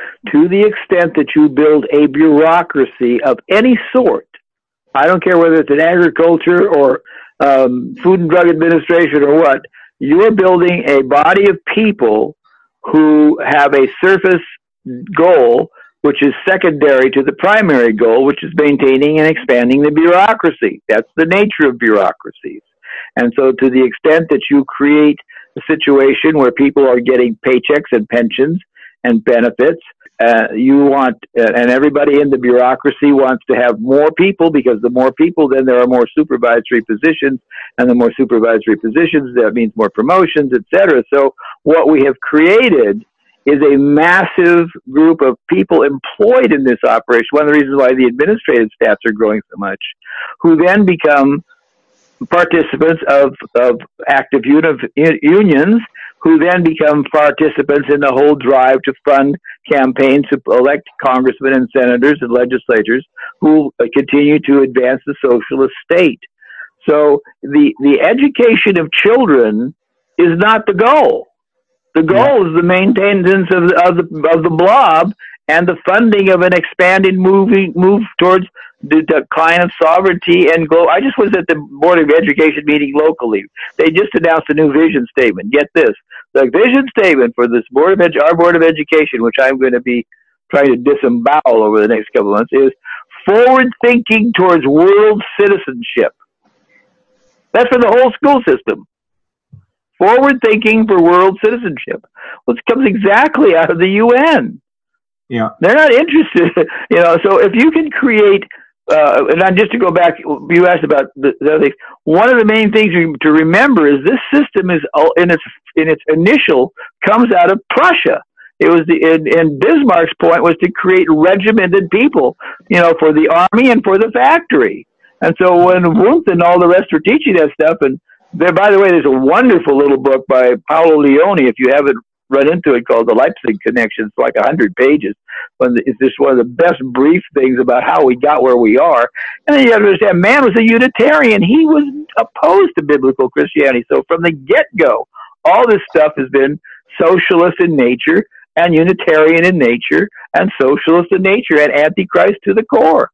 to the extent that you build a bureaucracy of any sort, I don't care whether it's in agriculture or um, Food and Drug Administration or what, you're building a body of people who have a surface goal which is secondary to the primary goal, which is maintaining and expanding the bureaucracy. That's the nature of bureaucracies. And so to the extent that you create a situation where people are getting paychecks and pensions and benefits, uh, you want, uh, and everybody in the bureaucracy wants to have more people, because the more people, then there are more supervisory positions, and the more supervisory positions, that means more promotions, et cetera. So what we have created is a massive group of people employed in this operation. One of the reasons why the administrative staffs are growing so much, who then become participants of, of active uni- unions, who then become participants in the whole drive to fund campaigns to elect congressmen and senators and legislators who continue to advance the socialist state. So the, the education of children is not the goal. The goal yeah. is the maintenance of the, of the of the blob and the funding of an expanded moving move towards the decline of sovereignty and global. I just was at the Board of Education meeting locally. They just announced a new vision statement. Get this: the vision statement for this Board of Edu- our Board of Education, which I'm going to be trying to disembowel over the next couple of months, is forward thinking towards world citizenship. That's for the whole school system. Forward thinking for world citizenship. Well, it comes exactly out of the U N. Yeah, they're not interested, you know. So if you can create, uh, and then just to go back, you asked about the, the other things. One of the main things to remember is this system is in its in its initial comes out of Prussia. It was the and, and Bismarck's point was to create regimented people, you know, for the army and for the factory. And so when Wundt and all the rest were teaching that stuff, and there, by the way, there's a wonderful little book by Paolo Leone, if you haven't run into it, called The Leipzig Connection. It's like a hundred pages. But it's just one of the best brief things about how we got where we are. And then you have to understand, man was a Unitarian. He was opposed to biblical Christianity. So from the get-go, all this stuff has been socialist in nature and Unitarian in nature and socialist in nature and Antichrist to the core.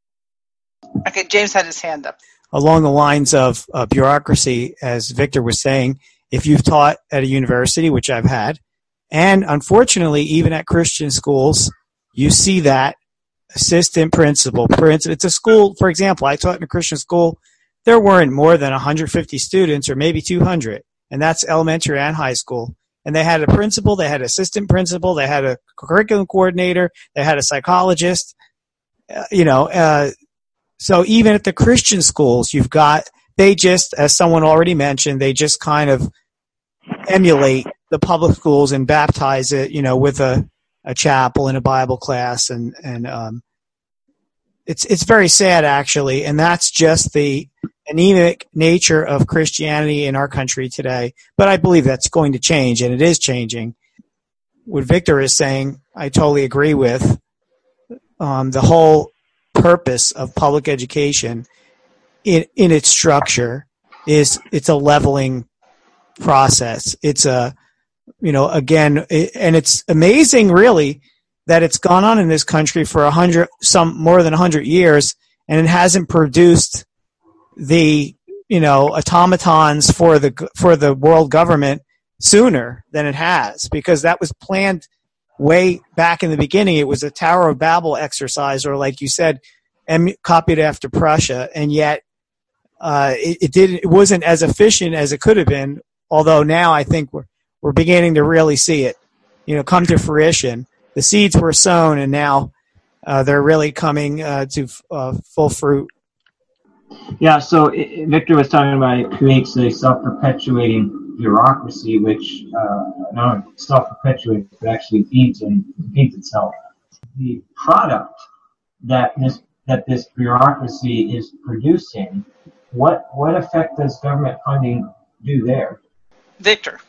Okay, James had his hand up. Along the lines of uh, bureaucracy, as Victor was saying, if you've taught at a university, which I've had, and unfortunately even at Christian schools, you see that assistant principal. It's a school, for example, I taught in a Christian school, there weren't more than one hundred fifty students or maybe two hundred, and that's elementary and high school. And they had a principal, they had an assistant principal, they had a curriculum coordinator, they had a psychologist, uh, you know, uh, so even at the Christian schools, you've got, they just, as someone already mentioned, they just kind of emulate the public schools and baptize it, you know, with a, a chapel and a Bible class. And, and um, it's it's very sad, actually. And that's just the anemic nature of Christianity in our country today. But I believe that's going to change, and it is changing. What Victor is saying, I totally agree with. Um, the whole purpose of public education in in its structure is it's a leveling process. It's a, you know, again, it, and it's amazing really that it's gone on in this country for a hundred, some more than a hundred years, and it hasn't produced the, you know, automatons for the for the world government sooner than it has, because that was planned way back in the beginning. It was a Tower of Babel exercise, or like you said, em- copied after Prussia, and yet uh, it, it didn't. It wasn't as efficient as it could have been. Although now I think we're we're beginning to really see it, you know, come to fruition. The seeds were sown, and now uh, they're really coming uh, to uh, full fruit. Yeah, so it, Victor was talking about it creates a self-perpetuating bureaucracy, which uh, not only self-perpetuates, but actually feeds and feeds itself. The product that this that this bureaucracy is producing, what what effect does government funding do there? Victor.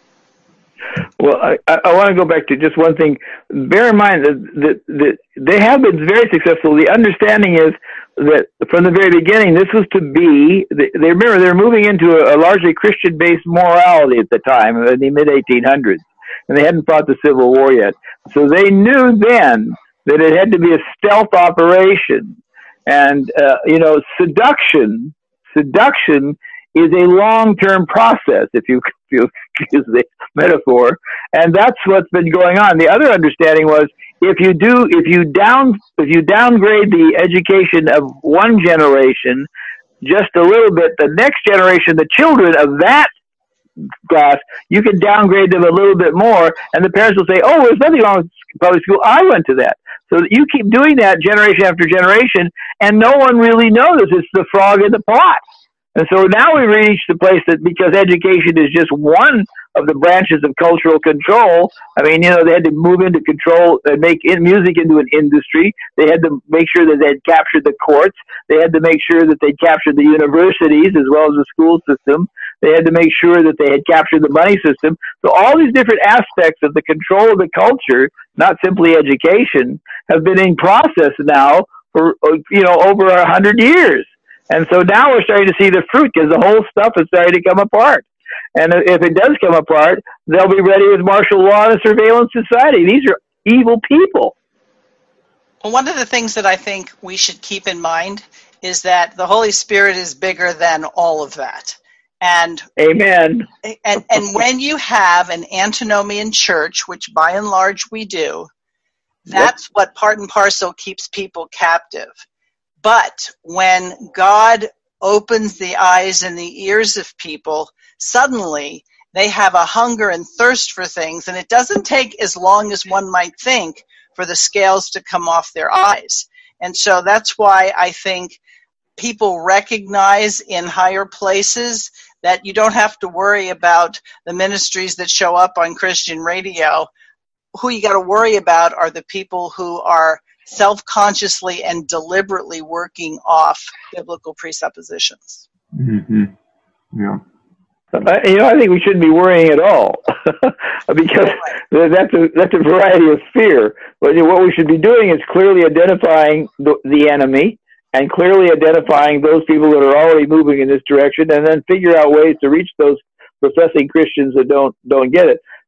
Well, I, I want to go back to just one thing. Bear in mind that, that, that they have been very successful. The understanding is that from the very beginning, this was to be, they, they remember they're moving into a, a largely Christian-based morality at the time, in the mid eighteen hundreds, and they hadn't fought the Civil War yet. So they knew then that it had to be a stealth operation. And, uh, you know, seduction, seduction is a long-term process, if you, if you excuse the metaphor, and that's what's been going on. The other understanding was if you do, if you down, if you downgrade the education of one generation just a little bit, the next generation, the children of that class, you can downgrade them a little bit more, and the parents will say, "Oh, there's nothing wrong with public school. I went to that." So you keep doing that generation after generation, and no one really knows it's the frog in the pot. And so now we've reached the place that because education is just one of the branches of cultural control, I mean, you know, they had to move into control and make in music into an industry. They had to make sure that they'd captured the courts. They had to make sure that they'd captured the universities as well as the school system. They had to make sure that they had captured the money system. So all these different aspects of the control of the culture, not simply education, have been in process now for, you know, over a hundred years. And so now we're starting to see the fruit because the whole stuff is starting to come apart. And if it does come apart, they'll be ready with martial law and a surveillance society. These are evil people. Well, one of the things that I think we should keep in mind is that the Holy Spirit is bigger than all of that. And Amen. And, and when you have an antinomian church, which by and large we do, that's yep. what part and parcel keeps people captive. But when God opens the eyes and the ears of people, suddenly they have a hunger and thirst for things, and it doesn't take as long as one might think for the scales to come off their eyes. And so that's why I think people recognize in higher places that you don't have to worry about the ministries that show up on Christian radio. Who you got to worry about are the people who are self-consciously and deliberately working off biblical presuppositions. Mm-hmm. Yeah. I, you know, I think we shouldn't be worrying at all because that's a that's a variety of fear. But what we should be doing is clearly identifying the, the enemy and clearly identifying those people that are already moving in this direction, and then figure out ways to reach those professing Christians that don't don't get it.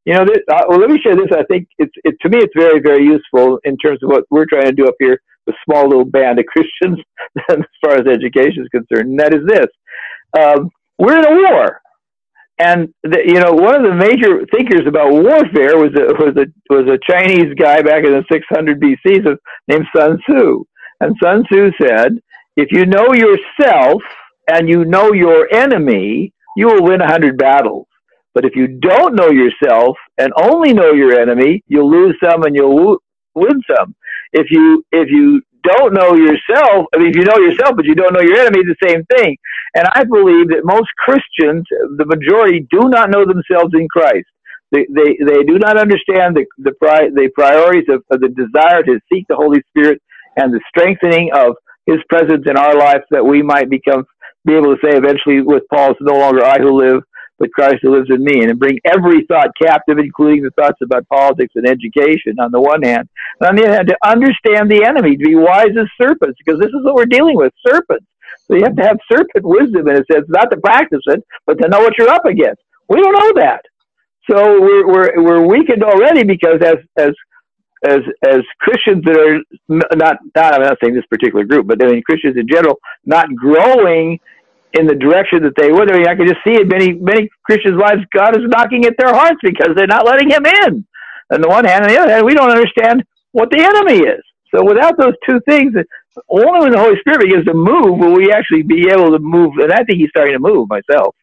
You know, this, uh, well, let me share this. I think it's it, to me, it's very, very useful in terms of what we're trying to do up here, the small little band of Christians, as far as education is concerned. And that is this: um, we're in a war, and the, you know, one of the major thinkers about warfare was a was a was a Chinese guy back in the six hundred B C named Sun Tzu. And Sun Tzu said, "If you know yourself and you know your enemy, you will win a hundred battles. But if you don't know yourself and only know your enemy, you'll lose some and you'll win some. If you if you don't know yourself, I mean, if you know yourself but you don't know your enemy, the same thing." And I believe that most Christians, the majority, do not know themselves in Christ. They they, they do not understand the the, pri- the priorities of, of the desire to seek the Holy Spirit and the strengthening of His presence in our life, that we might become be able to say eventually with Paul, "It's no longer I who live, but Christ who lives in me," and bring every thought captive, including the thoughts about politics and education on the one hand, and on the other hand, to understand the enemy, to be wise as serpents, because this is what we're dealing with, serpents. So you have to have serpent wisdom in a sense, not to practice it, but to know what you're up against. We don't know that. So we're we're, we're weakened already, because as as as as Christians that are not, not, I'm not saying this particular group, but I mean Christians in general, not growing in the direction that they would. I mean, I can just see in many, many Christians' lives, God is knocking at their hearts because they're not letting Him in. On the one hand, on the other hand, we don't understand what the enemy is. So without those two things, only when the Holy Spirit begins to move will we actually be able to move. And I think He's starting to move myself.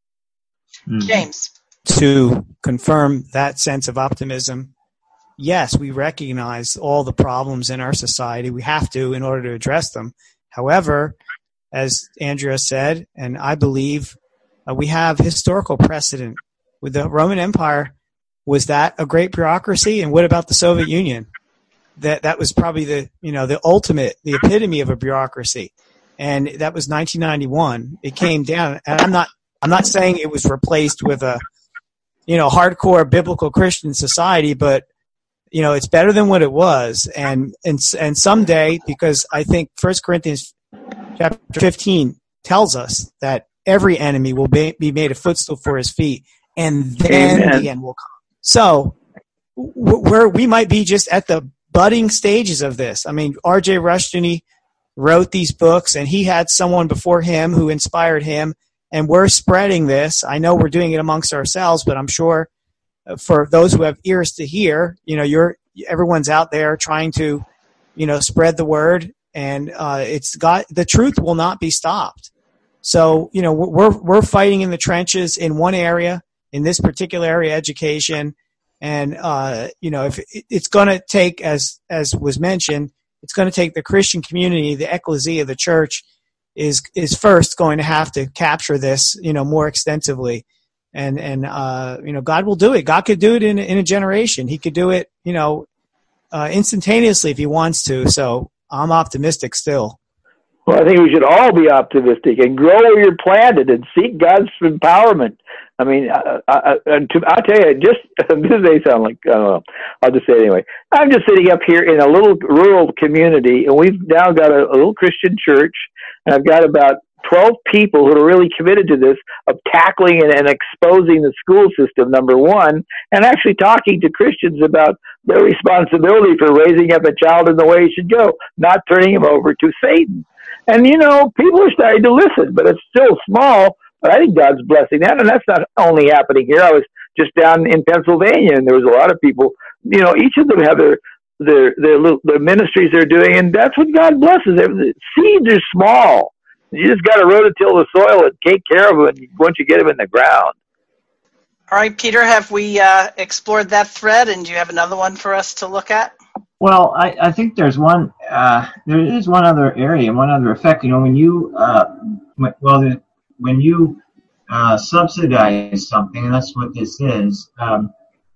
James. To confirm that sense of optimism, yes, we recognize all the problems in our society. We have to in order to address them. However, as Andrea said, and I believe, uh, we have historical precedent. With the Roman Empire, was that a great bureaucracy? And what about the Soviet Union? That that was probably the you know the ultimate, the epitome of a bureaucracy. And that was nineteen ninety-one. It came down, and I'm not I'm not saying it was replaced with a you know hardcore biblical Christian society, but you know it's better than what it was. And and and someday, because I think First Corinthians chapter fifteen tells us that every enemy will be, be made a footstool for his feet, and then Amen. The end will come. So we're, we might be just at the budding stages of this. I mean, R J Rushdoony wrote these books, and he had someone before him who inspired him, and we're spreading this. I know we're doing it amongst ourselves, but I'm sure for those who have ears to hear, you know, you're everyone's out there trying to, you know, spread the word. And uh, it's got the truth will not be stopped. So you know we're we're fighting in the trenches in one area, in this particular area, education, and uh, you know if it's going to take, as as was mentioned, it's going to take the Christian community, the ecclesia, the church, is is first going to have to capture this, you know, more extensively, and and uh, you know God will do it. God could do it in in a generation. He could do it, you know, uh, instantaneously if He wants to. So I'm optimistic still. Well, I think we should all be optimistic and grow where you're planted and seek God's empowerment. I mean, I, I, I, I'll tell you, just this may sound like, I don't know, I'll just say it anyway. I'm just sitting up here in a little rural community, and we've now got a, a little Christian church, and I've got about twelve people who are really committed to this, of tackling and, and exposing the school system, number one, and actually talking to Christians about their responsibility for raising up a child in the way he should go, not turning him over to Satan. And, you know, people are starting to listen, but it's still small. But I think God's blessing that, and that's not only happening here. I was just down in Pennsylvania, and there was a lot of people, you know, each of them have their their their, little, their ministries they're doing, and that's what God blesses. Seeds are small. You just got to rototill the soil and take care of them once you get them in the ground. All right, Peter, have we uh, explored that thread, and do you have another one for us to look at? Well, I, I think there's one, uh, there is one other area, one other effect. You know, when you, uh, when, well, the, when you uh, subsidize something, and that's what this is, um,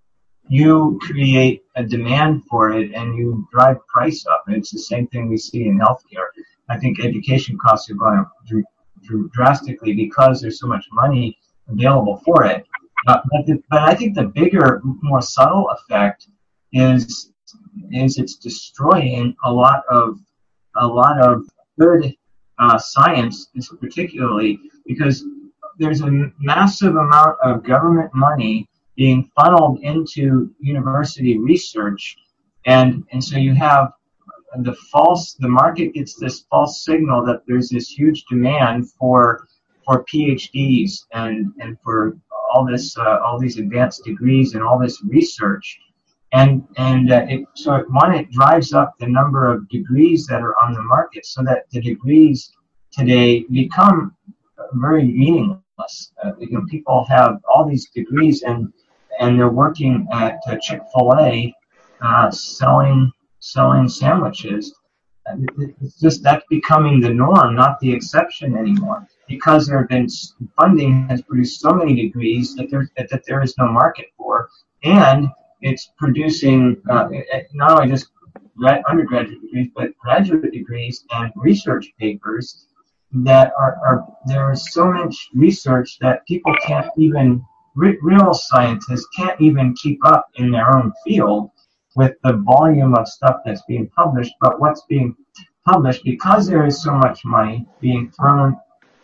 you create a demand for it and you drive price up. And it's the same thing we see in healthcare. I think education costs are going up dr- drastically because there's so much money available for it. Uh, but, the, but I think the bigger, more subtle effect is is it's destroying a lot of a lot of good uh, science, particularly because there's a massive amount of government money being funneled into university research. And, and so you have the false, the market gets this false signal that there's this huge demand for for PhDs and, and for all this uh, all these advanced degrees and all this research. And and uh, it, so it, one, it drives up the number of degrees that are on the market, so that the degrees today become very meaningless. Uh, you know, people have all these degrees, and and they're working at uh, Chick-fil-A uh, selling selling sandwiches. It's just that's becoming the norm, not the exception anymore, because there have been funding has produced so many degrees that there that, that there is no market for, and it's producing uh, not only just undergraduate degrees but graduate degrees and research papers that are, are there is so much research that people can't even re- real scientists can't even keep up in their own field with the volume of stuff that's being published. But what's being published, because there is so much money being thrown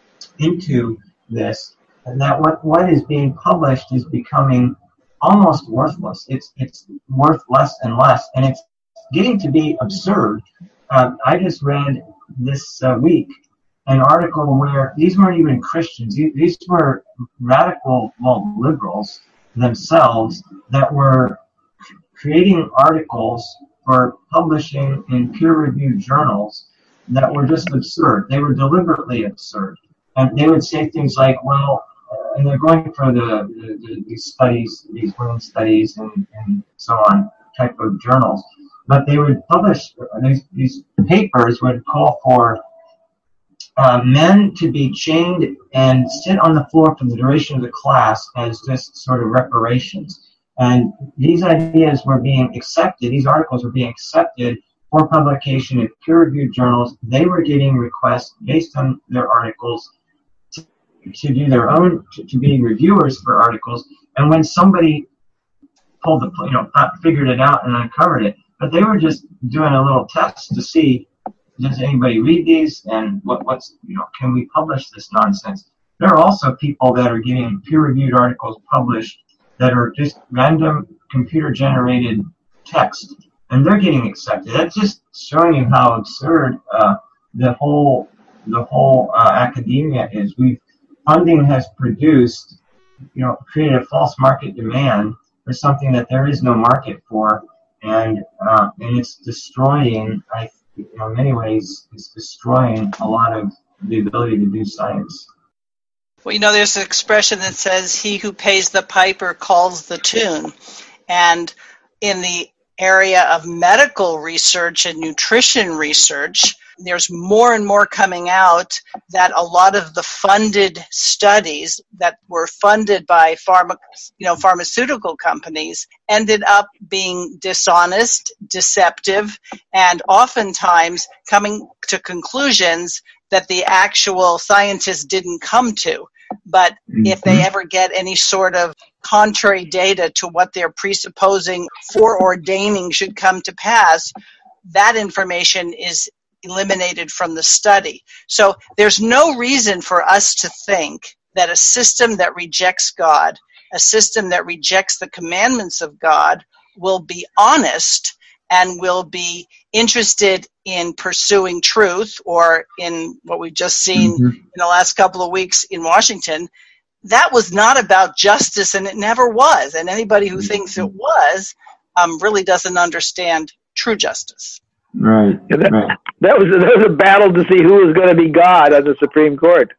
into this, and that what, what is being published is becoming almost worthless. It's it's worth less and less, and it's getting to be absurd. Uh, I just read this uh, week an article where these weren't even Christians. These were radical, well, liberals themselves that were creating articles for publishing in peer-reviewed journals that were just absurd. They were deliberately absurd. And they would say things like, well, uh, and they're going for the, the, the these studies, these women's studies and, and so on, type of journals. But they would publish, these, these papers would call for uh, men to be chained and sit on the floor for the duration of the class as just sort of reparations. And these ideas were being accepted, these articles were being accepted for publication in peer-reviewed journals. They were getting requests based on their articles to, to do their own, to, to be reviewers for articles. And when somebody pulled the, you know, figured it out and uncovered it, but they were just doing a little test to see, does anybody read these, and what, what's, you know, can we publish this nonsense? There are also people that are getting peer-reviewed articles published that are just random computer-generated text, and they're getting accepted. That's just showing you how absurd uh, the whole the whole uh, academia is. We funding has produced, you know, created a false market demand for something that there is no market for, and uh, and it's destroying. I, you know, in many ways, it's destroying a lot of the ability to do science. Well, you know, there's an expression that says, he who pays the piper calls the tune. And in the area of medical research and nutrition research, there's more and more coming out that a lot of the funded studies that were funded by pharma, you know, pharmaceutical companies ended up being dishonest, deceptive, and oftentimes coming to conclusions that the actual scientists didn't come to. But if they ever get any sort of contrary data to what they're presupposing, foreordaining should come to pass, that information is eliminated from the study. So there's no reason for us to think that a system that rejects God, a system that rejects the commandments of God, will be honest and will be interested in pursuing truth, or in what we've just seen mm-hmm. in the last couple of weeks in Washington. That was not about justice, and it never was. And anybody who thinks it was um, really doesn't understand true justice. Right. Yeah, that, right. that was that was a battle to see who was going to be God on the Supreme Court.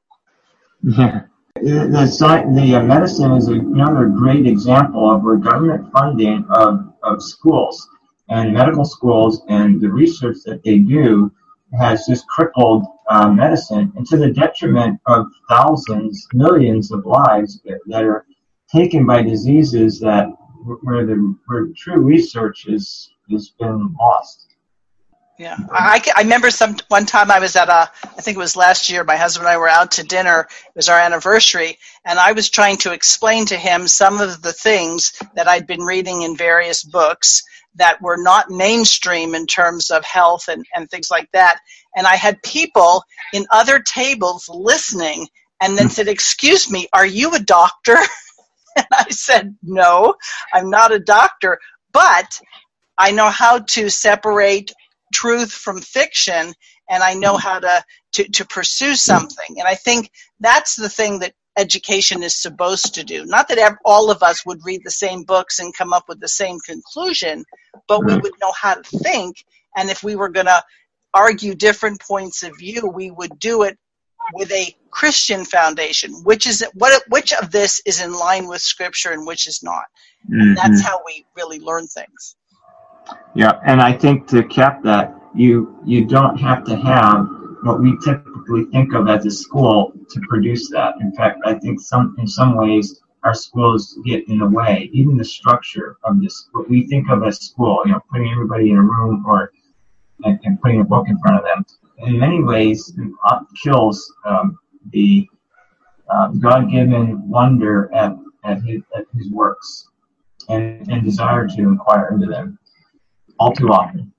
Yeah. The, the, the uh, medicine is another great example of where government funding of, of schools and medical schools and the research that they do has just crippled uh, medicine, and to the detriment of thousands, millions of lives that, that are taken by diseases that where the where true research is has been lost. Yeah, I, I remember some one time I was at a, I think it was last year, my husband and I were out to dinner. It was our anniversary, and I was trying to explain to him some of the things that I'd been reading in various books that were not mainstream in terms of health and, and things like that. And I had people in other tables listening and then said, "Excuse me, are you a doctor?" And I said, no, I'm not a doctor, but I know how to separate truth from fiction, and I know how to, to, to pursue something. And I think that's the thing that education is supposed to do. Not that ev- all of us would read the same books and come up with the same conclusion, but we would know how to think. And if we were going to argue different points of view, we would do it with a Christian foundation. Which is what? Which of this is in line with Scripture and which is not? Mm-hmm. And that's how we really learn things. Yeah, and I think to cap that, you you don't have to have what we typically think of as a school to produce that. In fact, I think some in some ways our schools get in the way. Even the structure of this, what we think of as school, you know, putting everybody in a room or and, and putting a book in front of them, in many ways uh, kills um, the uh, God-given wonder at at his, at his works and, and desire to inquire into them all too often.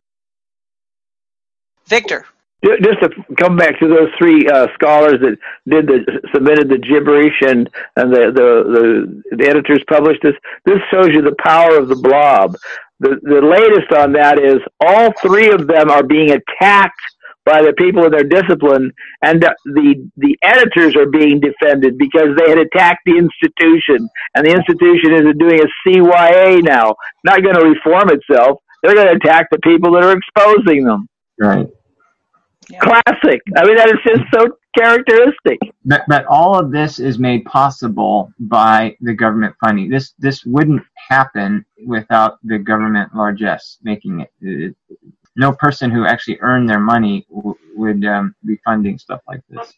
Victor. Just to come back to those three uh, scholars that did the submitted the gibberish and and the, the the the editors published this. This shows you the power of the blob. The the latest on that is all three of them are being attacked by the people in their discipline, and the the, the editors are being defended because they had attacked the institution, and the institution is doing a C Y A now, not going to reform itself. They're going to attack the people that are exposing them. Right. Yeah. Classic. I mean, that is just so characteristic. But, but all of this is made possible by the government funding. This this wouldn't happen without the government largesse making it. it no person who actually earned their money w- would um, be funding stuff like this.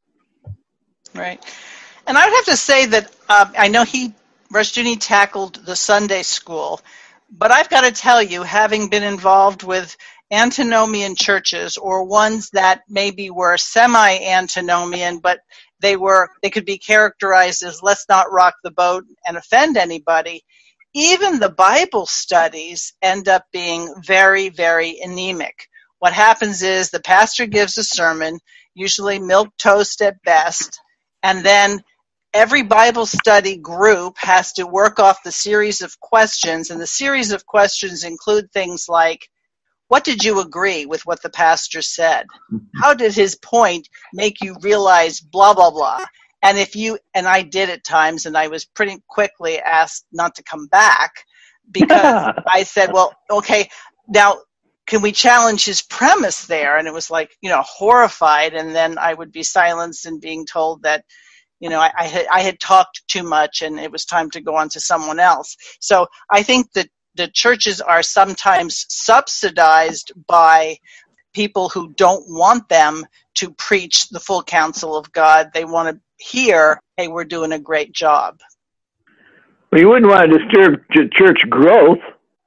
Right. And I would have to say that um, I know he, Rushdoony, tackled the Sunday school, but I've got to tell you, having been involved with antinomian churches or ones that maybe were semi-antinomian, but they were they could be characterized as let's not rock the boat and offend anybody, even the Bible studies end up being very, very anemic. What happens is the pastor gives a sermon, usually milk toast at best, and then every Bible study group has to work off the series of questions, and the series of questions include things like, what did you agree with what the pastor said? How did his point make you realize blah, blah, blah? And if you, and I did at times, and I was pretty quickly asked not to come back because I said, well, okay, now can we challenge his premise there? And it was like, you know, horrified. And then I would be silenced and being told that, you know, I, I had I had talked too much and it was time to go on to someone else. So I think that the churches are sometimes subsidized by people who don't want them to preach the full counsel of God. They want to hear, hey, we're doing a great job. Well, you wouldn't want to disturb church growth.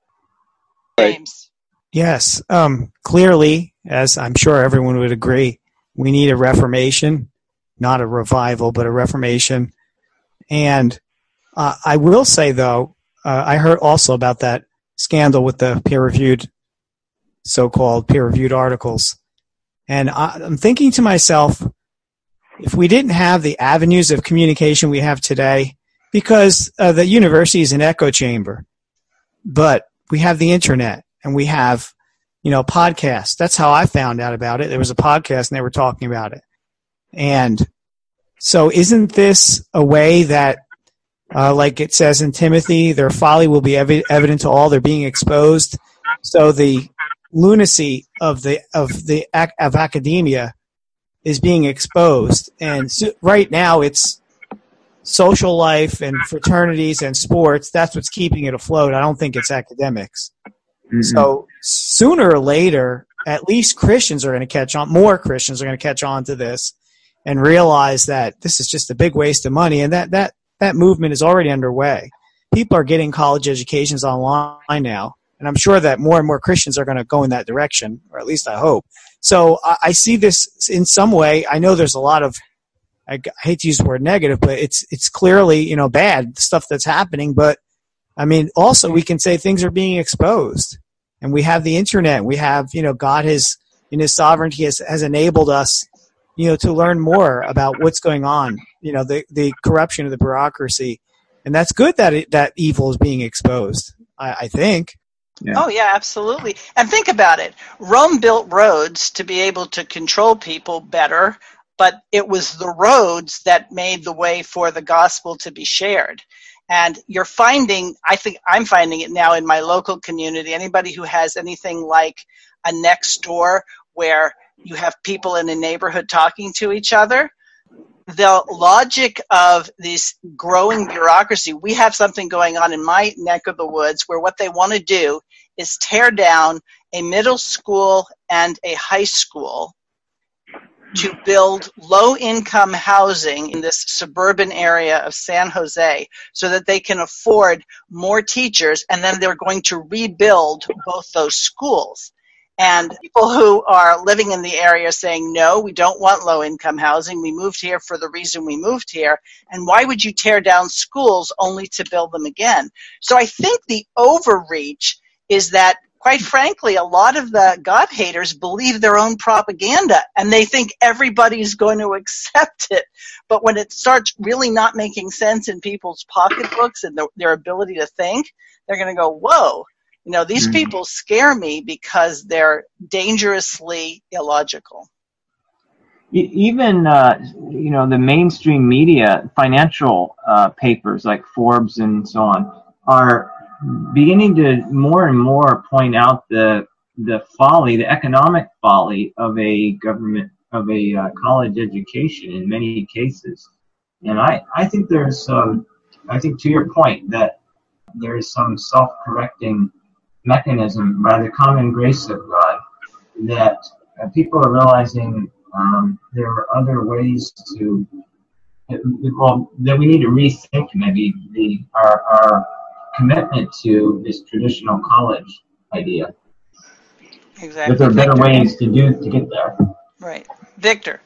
James. Yes. Um, clearly, as I'm sure everyone would agree, we need a reformation, not a revival, but a reformation. And uh, I will say, though, uh, I heard also about that scandal with the peer-reviewed, so-called peer-reviewed articles. And I, I'm thinking to myself, if we didn't have the avenues of communication we have today, because uh, the university is an echo chamber, but we have the internet and we have, you know, podcasts. That's how I found out about it. There was a podcast and they were talking about it. And so isn't this a way that, uh, like it says in Timothy, their folly will be ev- evident to all, they're being exposed. So the lunacy of the of the of academia is being exposed. And so right now it's social life and fraternities and sports. That's what's keeping it afloat. I don't think it's academics. Mm-hmm. So sooner or later, at least Christians are going to catch on. More Christians are going to catch on to this and realize that this is just a big waste of money. And that, that, that movement is already underway. People are getting college educations online now. And I'm sure that more and more Christians are going to go in that direction, or at least I hope. So I, I see this in some way. I know there's a lot of, I, I hate to use the word negative, but it's it's clearly, you know, bad stuff that's happening. But I mean, also we can say things are being exposed, and we have the internet. We have, you know, God has, in His sovereignty, has, has enabled us, you know, to learn more about what's going on. You know, the the corruption of the bureaucracy, And that's good that it, that evil is being exposed, I, I think. Yeah. Oh, yeah, absolutely. And think about it. Rome built roads to be able to control people better, but it was the roads that made the way for the gospel to be shared. And you're finding, I think I'm finding it now in my local community, anybody who has anything like a next door where you have people in a neighborhood talking to each other, the logic of this growing bureaucracy, we have something going on in my neck of the woods where what they want to do is tear down a middle school and a high school to build low-income housing in this suburban area of San Jose so that they can afford more teachers, and then they're going to rebuild both those schools. And people who are living in the area saying, no, we don't want low-income housing. We moved here for the reason we moved here. And why would you tear down schools only to build them again? So I think the overreach is that, quite frankly, a lot of the God haters believe their own propaganda, and they think everybody's going to accept it. But when it starts really not making sense in people's pocketbooks and the, their ability to think, they're going to go, whoa. You know, these mm-hmm. people scare me because they're dangerously illogical. Even, uh, you know, the mainstream media, financial uh, papers like Forbes and so on, are beginning to more and more point out the the folly, the economic folly of a government, of a uh, college education in many cases. And I, I think there's, um, I think to your point that there is some self-correcting mechanism by the common grace of God that uh, people are realizing um, there are other ways to, well, that we need to rethink maybe the our, our commitment to this traditional college idea. Exactly. That there are better ways to do to get there. Right. Victor.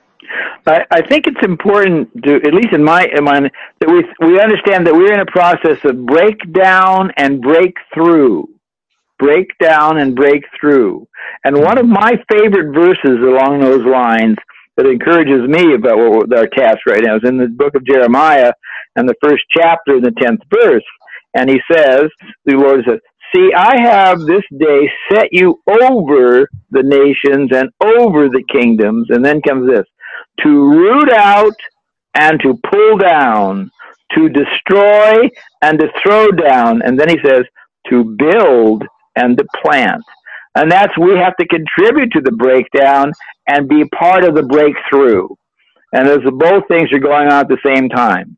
I, I think it's important to, at least in my, in my, that we we understand that we're in a process of breakdown and breakthrough. Breakdown and breakthrough. And one of my favorite verses along those lines that encourages me about what our task right now is in the book of Jeremiah and the first chapter in the tenth verse. And he says, the Lord says, see, I have this day set you over the nations and over the kingdoms. And then comes this, to root out and to pull down, to destroy and to throw down. And then he says, to build and to plant. And that's, we have to contribute to the breakdown and be part of the breakthrough. And those both things are going on at the same time.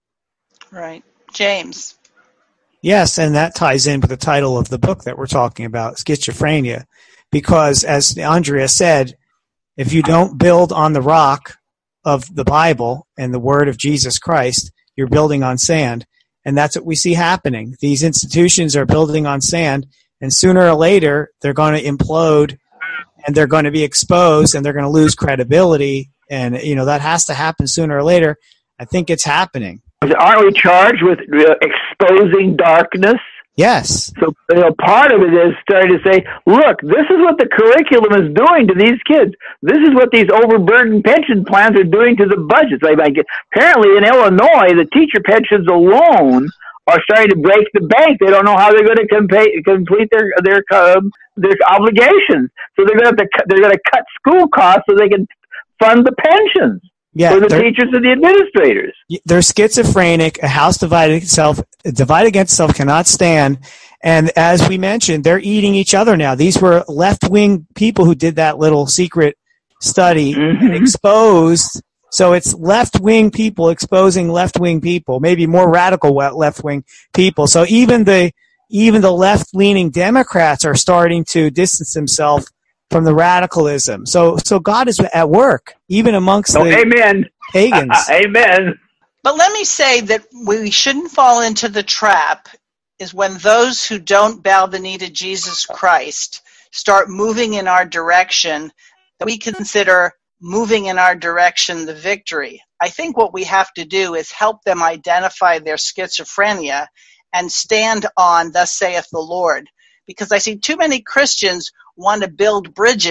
Right. James. Yes, and that ties in with the title of the book that we're talking about, Schizophrenia. Because as Andrea said, if you don't build on the rock of the Bible and the word of Jesus Christ, you're building on sand. And that's what we see happening. These institutions are building on sand, and sooner or later, they're going to implode, and they're going to be exposed, and they're going to lose credibility. And, you know, that has to happen sooner or later. I think it's happening. Aren't we charged with uh, exposing darkness? Yes. So, you know, part of it is starting to say, look, this is what the curriculum is doing to these kids. This is what these overburdened pension plans are doing to the budgets. Like, like, apparently in Illinois, the teacher pensions alone are starting to break the bank. They don't know how they're going to compa- complete their their uh, their obligations. So they're going to have to cu- they're going to cut school costs so they can fund the pensions. Yeah, for the teachers and the administrators. They're schizophrenic. A house divided itself, divided against itself cannot stand. And as we mentioned, they're eating each other now. These were left-wing people who did that little secret study mm-hmm. and exposed. So it's left-wing people exposing left-wing people, maybe more radical left-wing people. So even the even the left-leaning Democrats are starting to distance themselves from the radicalism. So so God is at work, even amongst oh, the amen. pagans. Amen. But let me say that we shouldn't fall into the trap is when those who don't bow the knee to Jesus Christ start moving in our direction, that we consider moving in our direction the victory. I think what we have to do is help them identify their schizophrenia and stand on, thus saith the Lord. Because I see too many Christians want to build bridges,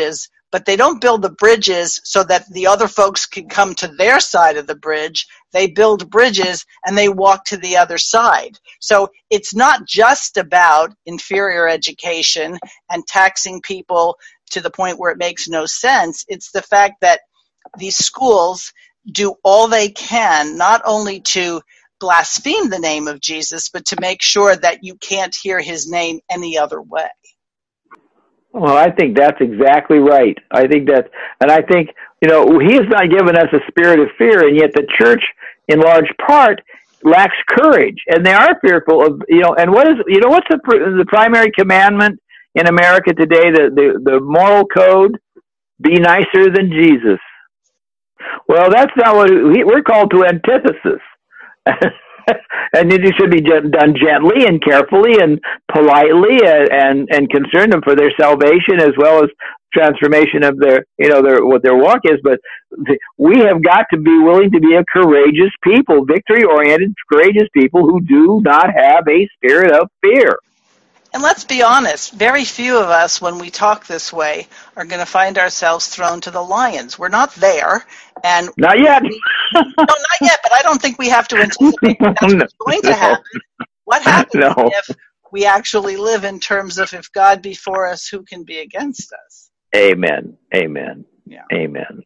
but they don't build the bridges so that the other folks can come to their side of the bridge. They build bridges and they walk to the other side. So it's not just about inferior education and taxing people to the point where it makes no sense. It's the fact that these schools do all they can, not only to blaspheme the name of Jesus, but to make sure that you can't hear his name any other way. Well, I think that's exactly right. I think that, and I think, you know, he has not given us a spirit of fear, and yet the church, in large part, lacks courage, and they are fearful of, you know, and what is, you know, what's the the primary commandment in America today, the, the, the moral code? Be nicer than Jesus. Well, that's not what, we, we're called to antithesis. And it should be done gently and carefully and politely, and, and and concern them for their salvation as well as transformation of their, you know, their what their walk is. But we have got to be willing to be a courageous people, victory-oriented, courageous people who do not have a spirit of fear. And let's be honest, very few of us, when we talk this way, are going to find ourselves thrown to the lions. We're not there. And not yet. We, no, not yet, but I don't think we have to anticipate that's no, what's going no. to happen. What happens no. if we actually live in terms of, if God be for us, who can be against us? Amen. Amen. Yeah. Amen.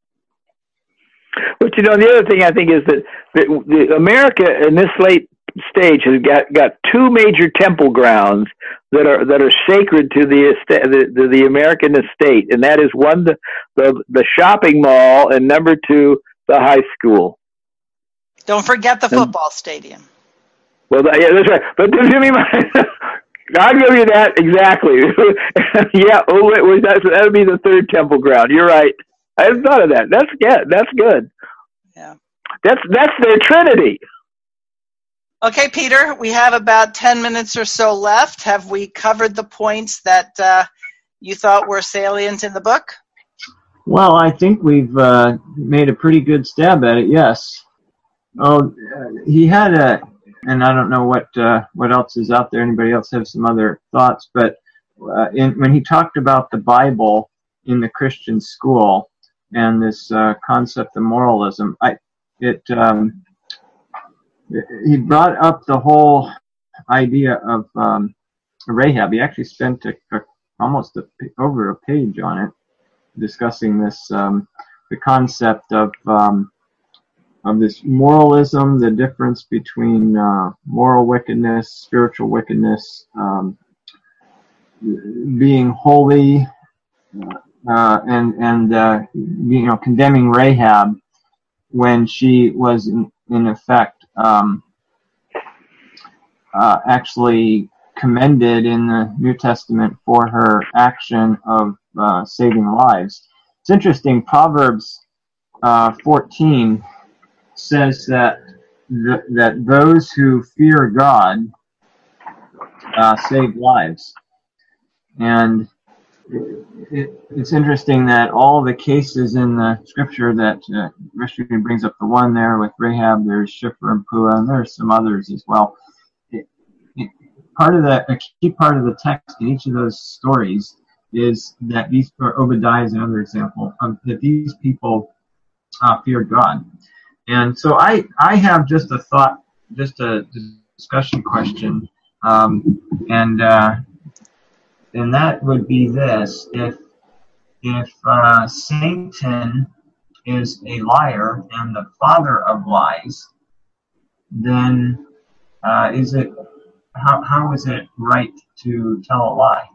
But, you know, the other thing I think is that the, the America in this late stage has got, got two major temple grounds that are that are sacred to the the, the, the American estate, and that is one the, the the shopping mall, and number two the high school. Don't forget the football stadium. Well, yeah, that's right. But give me my. I'll give you that exactly. yeah, oh, wait, wait, that's, that would be the third temple ground. You're right. I hadn't thought of that. That's yeah, that's good. Yeah, that's that's their Trinity. Okay, Peter, we have about ten minutes or so left. Have we covered the points that uh, you thought were salient in the book? Well, I think we've uh, made a pretty good stab at it, yes. Oh, uh, he had a, and I don't know what uh, what else is out there. Anybody else have some other thoughts? But uh, in, when he talked about the Bible in the Christian school and this uh, concept of moralism, I it... Um, he brought up the whole idea of um, Rahab. He actually spent a, a, almost a, over a page on it, discussing this, um, the concept of um, of this moralism, the difference between uh, moral wickedness, spiritual wickedness, um, being holy, uh, and and uh, you know, condemning Rahab when she was in, in effect. Um, uh, actually commended in the New Testament for her action of uh, saving lives. It's interesting, Proverbs uh, fourteen says that th- that those who fear God uh, save lives. And it, it, it's interesting that all the cases in the scripture that uh, Rushdoony brings up, the one there with Rahab, there's Shiphrah and Puah, and there's some others as well. It, it, part of the, a key part of the text in each of those stories is that these, or Obadiah is another example, um, that these people uh, feared God. And so I, I have just a thought, just a discussion question, um, and uh, and that would be this: if if uh, Satan is a liar and the father of lies, then uh, is it how how is it right to tell a lie?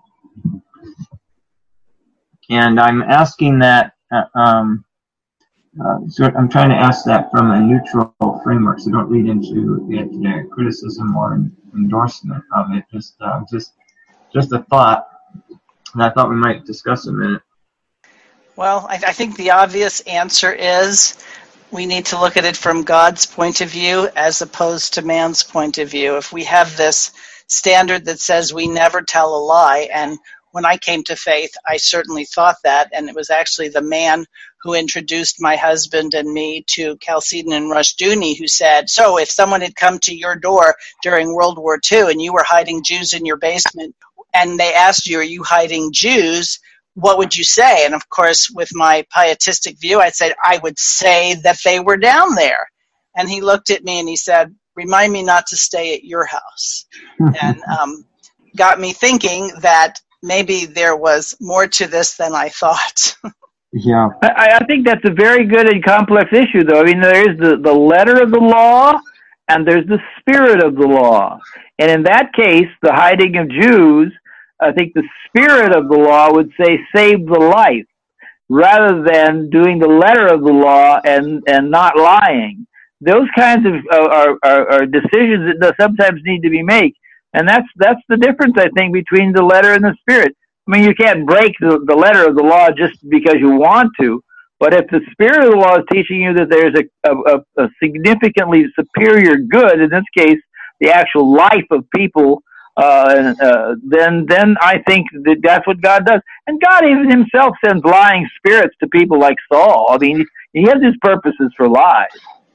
And I'm asking that. Uh, um, uh, so I'm trying to ask that from a neutral framework, so don't read into it uh, criticism or endorsement of it. Just uh, just just a thought that I thought we might discuss a minute. Well, I, I think the obvious answer is we need to look at it from God's point of view as opposed to man's point of view. If we have this standard that says we never tell a lie, and when I came to faith, I certainly thought that, and it was actually the man who introduced my husband and me to Chalcedon and Rushdoony who said, so if someone had come to your door during World War Two and you were hiding Jews in your basement, and they asked you, are you hiding Jews? what would you say? And of course, with my pietistic view, I'd say, I would say that they were down there. And he looked at me and he said, remind me not to stay at your house. And um, got me thinking that maybe there was more to this than I thought. Yeah. I, I think that's a very good and complex issue, though. I mean, there is the, the letter of the law, and there's the spirit of the law. And in that case, the hiding of Jews, I think the spirit of the law would say save the life, rather than doing the letter of the law and, and not lying. Those kinds of uh, are, are, are decisions that sometimes need to be made. And that's that's the difference, I think, between the letter and the spirit. I mean, you can't break the, the letter of the law just because you want to. But if the spirit of the law is teaching you that there's a, a, a significantly superior good, in this case, the actual life of people, uh, uh, then then I think that that's what God does. And God even himself sends lying spirits to people like Saul. I mean, he has his purposes for lies.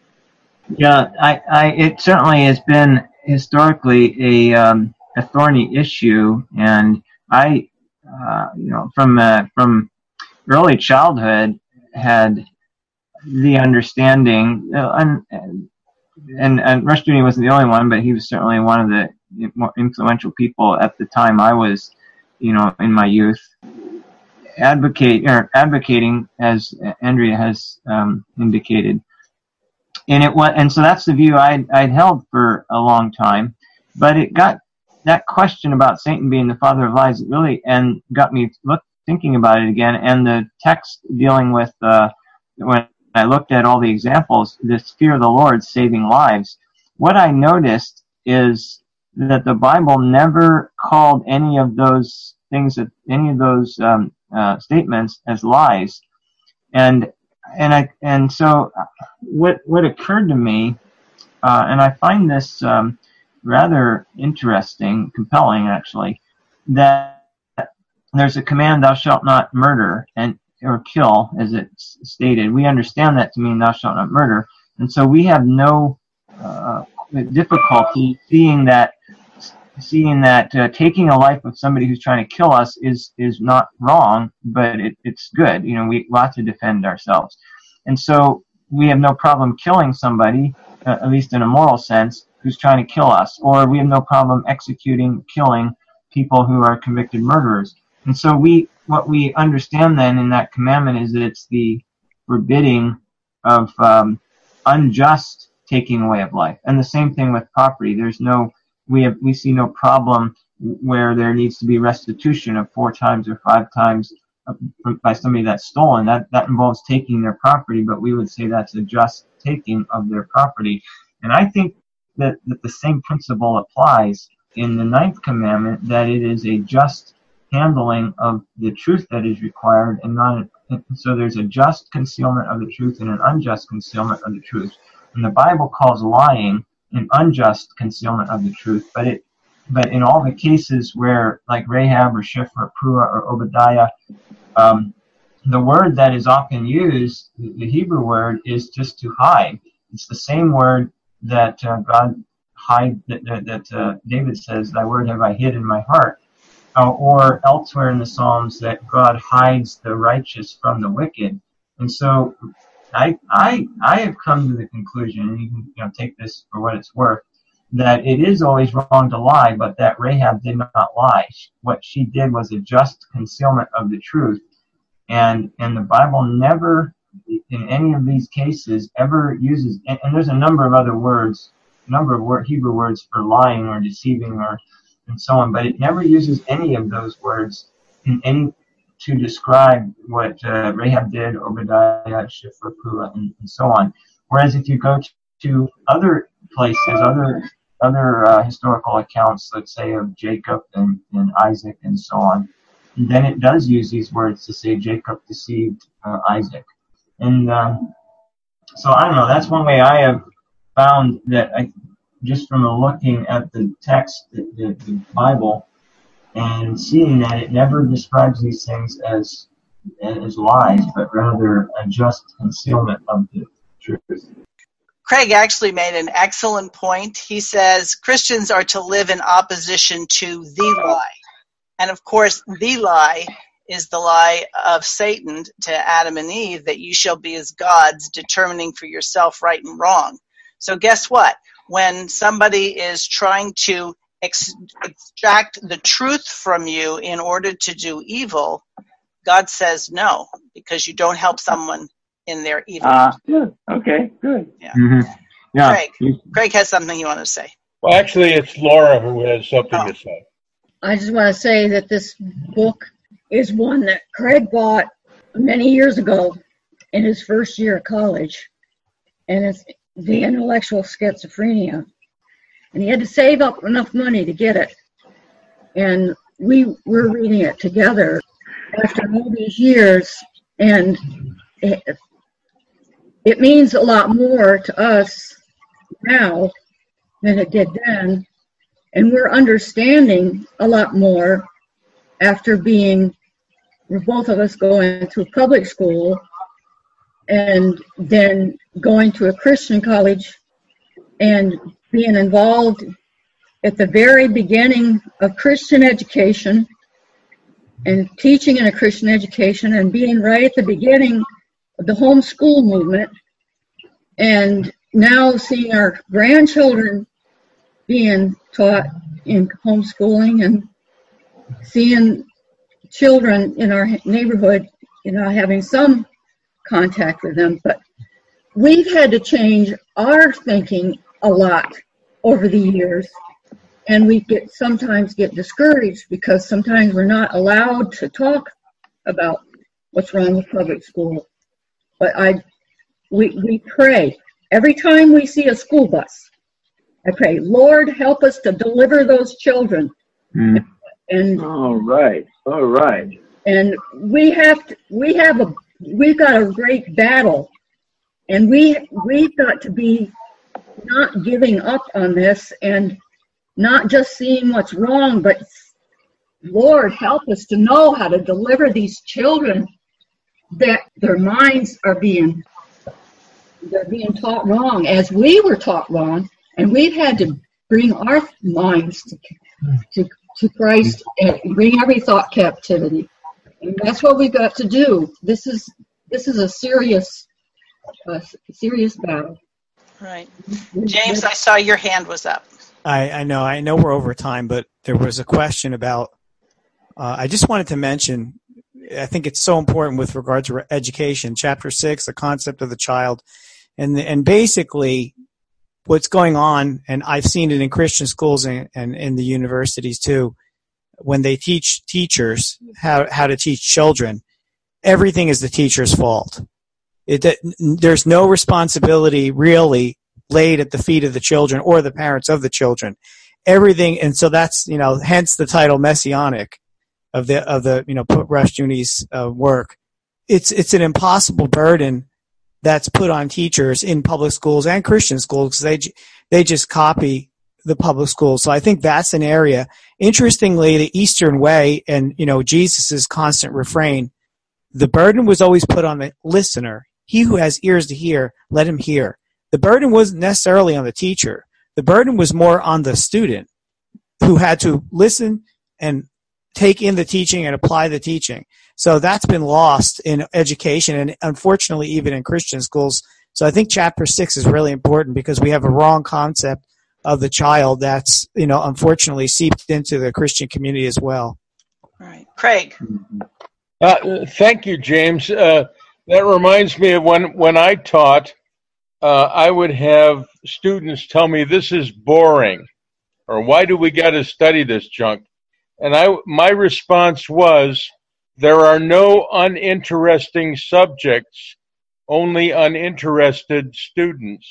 Yeah, I, I, it certainly has been historically a, um, a thorny issue, and I, uh, you know, from uh, from early childhood had the understanding, uh, and, and and Rushdoony wasn't the only one, but he was certainly one of the more influential people at the time I was, you know, in my youth, advocate or advocating, as Andrea has um, indicated. And it was, and so that's the view I'd, I'd held for a long time, but it got that question about Satan being the father of lies really, and got me look, thinking about it again. And the text dealing with uh, when I looked at all the examples, this fear of the Lord saving lives. What I noticed is that the Bible never called any of those things, that any of those um, uh, statements as lies, and. And I and so what what occurred to me, uh, and I find this um, rather interesting, compelling actually, that there's a command, "Thou shalt not murder," and or kill, as it's stated. We understand that to mean "Thou shalt not murder," and so we have no uh, difficulty seeing that seeing that uh, taking a life of somebody who's trying to kill us is is not wrong, but it, it's good. You know, we ought to defend ourselves. And so we have no problem killing somebody, uh, at least in a moral sense, who's trying to kill us. Or we have no problem executing, killing people who are convicted murderers. And so we, what we understand then in that commandment is that it's the forbidding of um, unjust taking away of life. And the same thing with property. There's no We have we see no problem where there needs to be restitution of four times or five times by somebody that's stolen. That that involves taking their property, but we would say that's a just taking of their property. And I think that, that the same principle applies in the ninth commandment, that it is a just handling of the truth that is required, and not so there's a just concealment of the truth and an unjust concealment of the truth. And the Bible calls lying an unjust concealment of the truth, but it, but in all the cases where, like Rahab or Shiphrah or Puah or Obadiah, um, the word that is often used, the Hebrew word, is just to hide. It's the same word that uh, God hide that, that, that uh, David says, "Thy word have I hid in my heart," uh, or elsewhere in the Psalms that God hides the righteous from the wicked. And so I, I, I have come to the conclusion, and you can you know, take this for what it's worth, that it is always wrong to lie, but that Rahab did not lie. What she did was a just concealment of the truth. And, and the Bible never, in any of these cases, ever uses, and, and there's a number of other words, a number of word, Hebrew words for lying or deceiving or and so on, but it never uses any of those words in any to describe what uh, Rahab did, Obadiah, Shiphrah, Puah, and, and so on. Whereas if you go to, to other places, other other uh, historical accounts, let's say of Jacob and, and Isaac and so on, then it does use these words to say Jacob deceived uh, Isaac. And um, so I don't know, that's one way I have found that I, just from looking at the text, the, the, the Bible, and seeing that it never describes these things as as lies, but rather a just concealment of the truth. Craig actually made an excellent point. He says Christians are to live in opposition to the lie. And of course, the lie is the lie of Satan to Adam and Eve that you shall be as gods, determining for yourself right and wrong. So guess what? When somebody is trying to ex- extract the truth from you in order to do evil, God says no, because you don't help someone in their evil. Ah, uh, good. Okay, good. Yeah. Mm-hmm. Yeah. Craig. Craig has something you want to say. Well, actually, it's Laura who has something Oh. to say. I just want to say that this book is one that Craig bought many years ago in his first year of college, and it's The Intellectual Schizophrenia. And he had to save up enough money to get it. And we were reading it together after all these years, and it, it means a lot more to us now than it did then. And we're understanding a lot more after being, both of us going through public school and then going to a Christian college and being involved at the very beginning of Christian education and teaching in a Christian education and being right at the beginning of the homeschool movement, and now seeing our grandchildren being taught in homeschooling and seeing children in our neighborhood, you know, having some contact with them. But we've had to change our thinking a lot over the years, and we get sometimes get discouraged because sometimes we're not allowed to talk about what's wrong with public school. But I, we we pray every time we see a school bus. I pray, Lord, help us to deliver those children. Mm. And all right, all right. And we have to, we have a we've got a great battle, and we we've got to be not giving up on this and not just seeing what's wrong, but Lord, help us to know how to deliver these children that their minds are being they're being taught wrong, as we were taught wrong. And we've had to bring our minds to, to, to Christ and bring every thought captivity. And that's what we've got to do. This is this is a serious, uh, serious battle. Right. James, I saw your hand was up. I, I know. I know we're over time, but there was a question about, uh, I just wanted to mention, I think it's so important with regard to education. Chapter six, the concept of the child. And and basically, what's going on, and I've seen it in Christian schools and, and in the universities too, when they teach teachers how, how to teach children, everything is the teacher's fault. It, there's no responsibility really laid at the feet of the children or the parents of the children. Everything, and so that's, you know, hence the title Messianic of the, of the, you know, Rushdoony's uh, work. It's, it's an impossible burden that's put on teachers in public schools and Christian schools because they they just copy the public schools. So I think that's an area. Interestingly, the Eastern way and, you know, Jesus's constant refrain, the burden was always put on the listener. He who has ears to hear, let him hear. The burden wasn't necessarily on the teacher. The burden was more on the student who had to listen and take in the teaching and apply the teaching. So that's been lost in education and unfortunately even in Christian schools. So I think chapter six is really important because we have a wrong concept of the child that's, you know, unfortunately seeped into the Christian community as well. All right. Craig. Uh, thank you, James. Uh, that reminds me of when, when I taught, uh, I would have students tell me this is boring or why do we got to study this junk? And I, my response was, there are no uninteresting subjects, only uninterested students.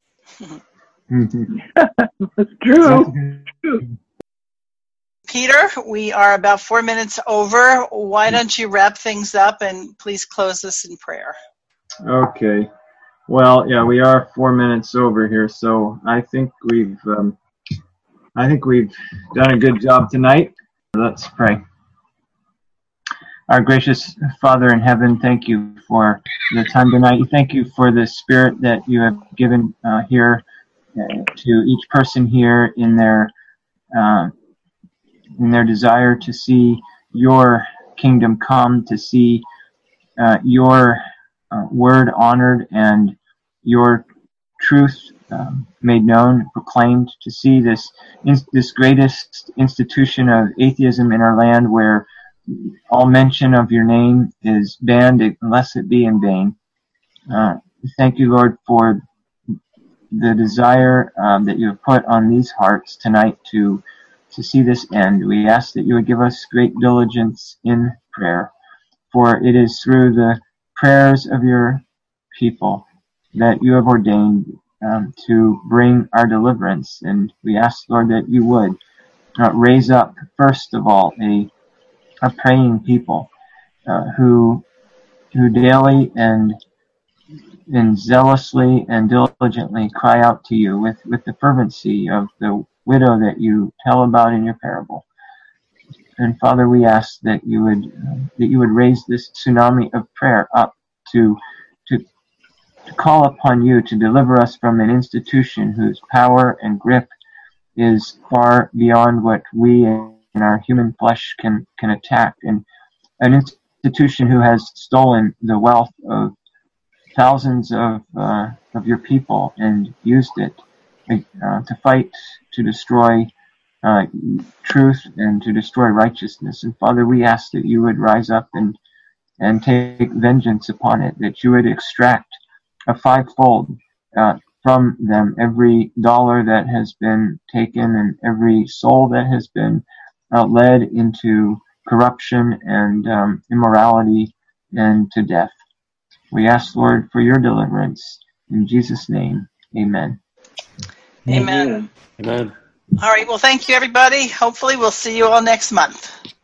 That's true. Peter, we are about four minutes over. Why don't you wrap things up and please close us in prayer? Okay. Well, yeah, we are four minutes over here, so I think we've, um, I think we've done a good job tonight. Let's pray. Our gracious Father in heaven, thank you for the time tonight. Thank you for the spirit that you have given uh, here uh, to each person here in their uh, in their desire to see your kingdom come, to see uh, your uh, word honored and your truth um, made known, proclaimed, to see this in, this greatest institution of atheism in our land, where all mention of your name is banned unless it be in vain. Uh, thank you, Lord, for the desire um, that you have put on these hearts tonight to to see this end. We ask that you would give us great diligence in prayer, for it is through the prayers of your people that you have ordained um, to bring our deliverance. And we ask, Lord, that you would uh, raise up, first of all, a, a praying people uh, who who daily and and zealously and diligently cry out to you with, with the fervency of the widow that you tell about in your parable. And Father, we ask that you would uh, that you would raise this tsunami of prayer up to to to call upon you to deliver us from an institution whose power and grip is far beyond what we in our human flesh can can attack, and an institution who has stolen the wealth of thousands of uh, of your people and used it uh, to fight, to destroy uh, truth and to destroy righteousness. And Father, we ask that you would rise up and and take vengeance upon it, that you would extract a fivefold uh, from them every dollar that has been taken and every soul that has been uh, led into corruption and um, immorality and to death. We ask, Lord, for your deliverance. In Jesus' name, amen. Amen. Amen. All right. Well, thank you, everybody. Hopefully, we'll see you all next month.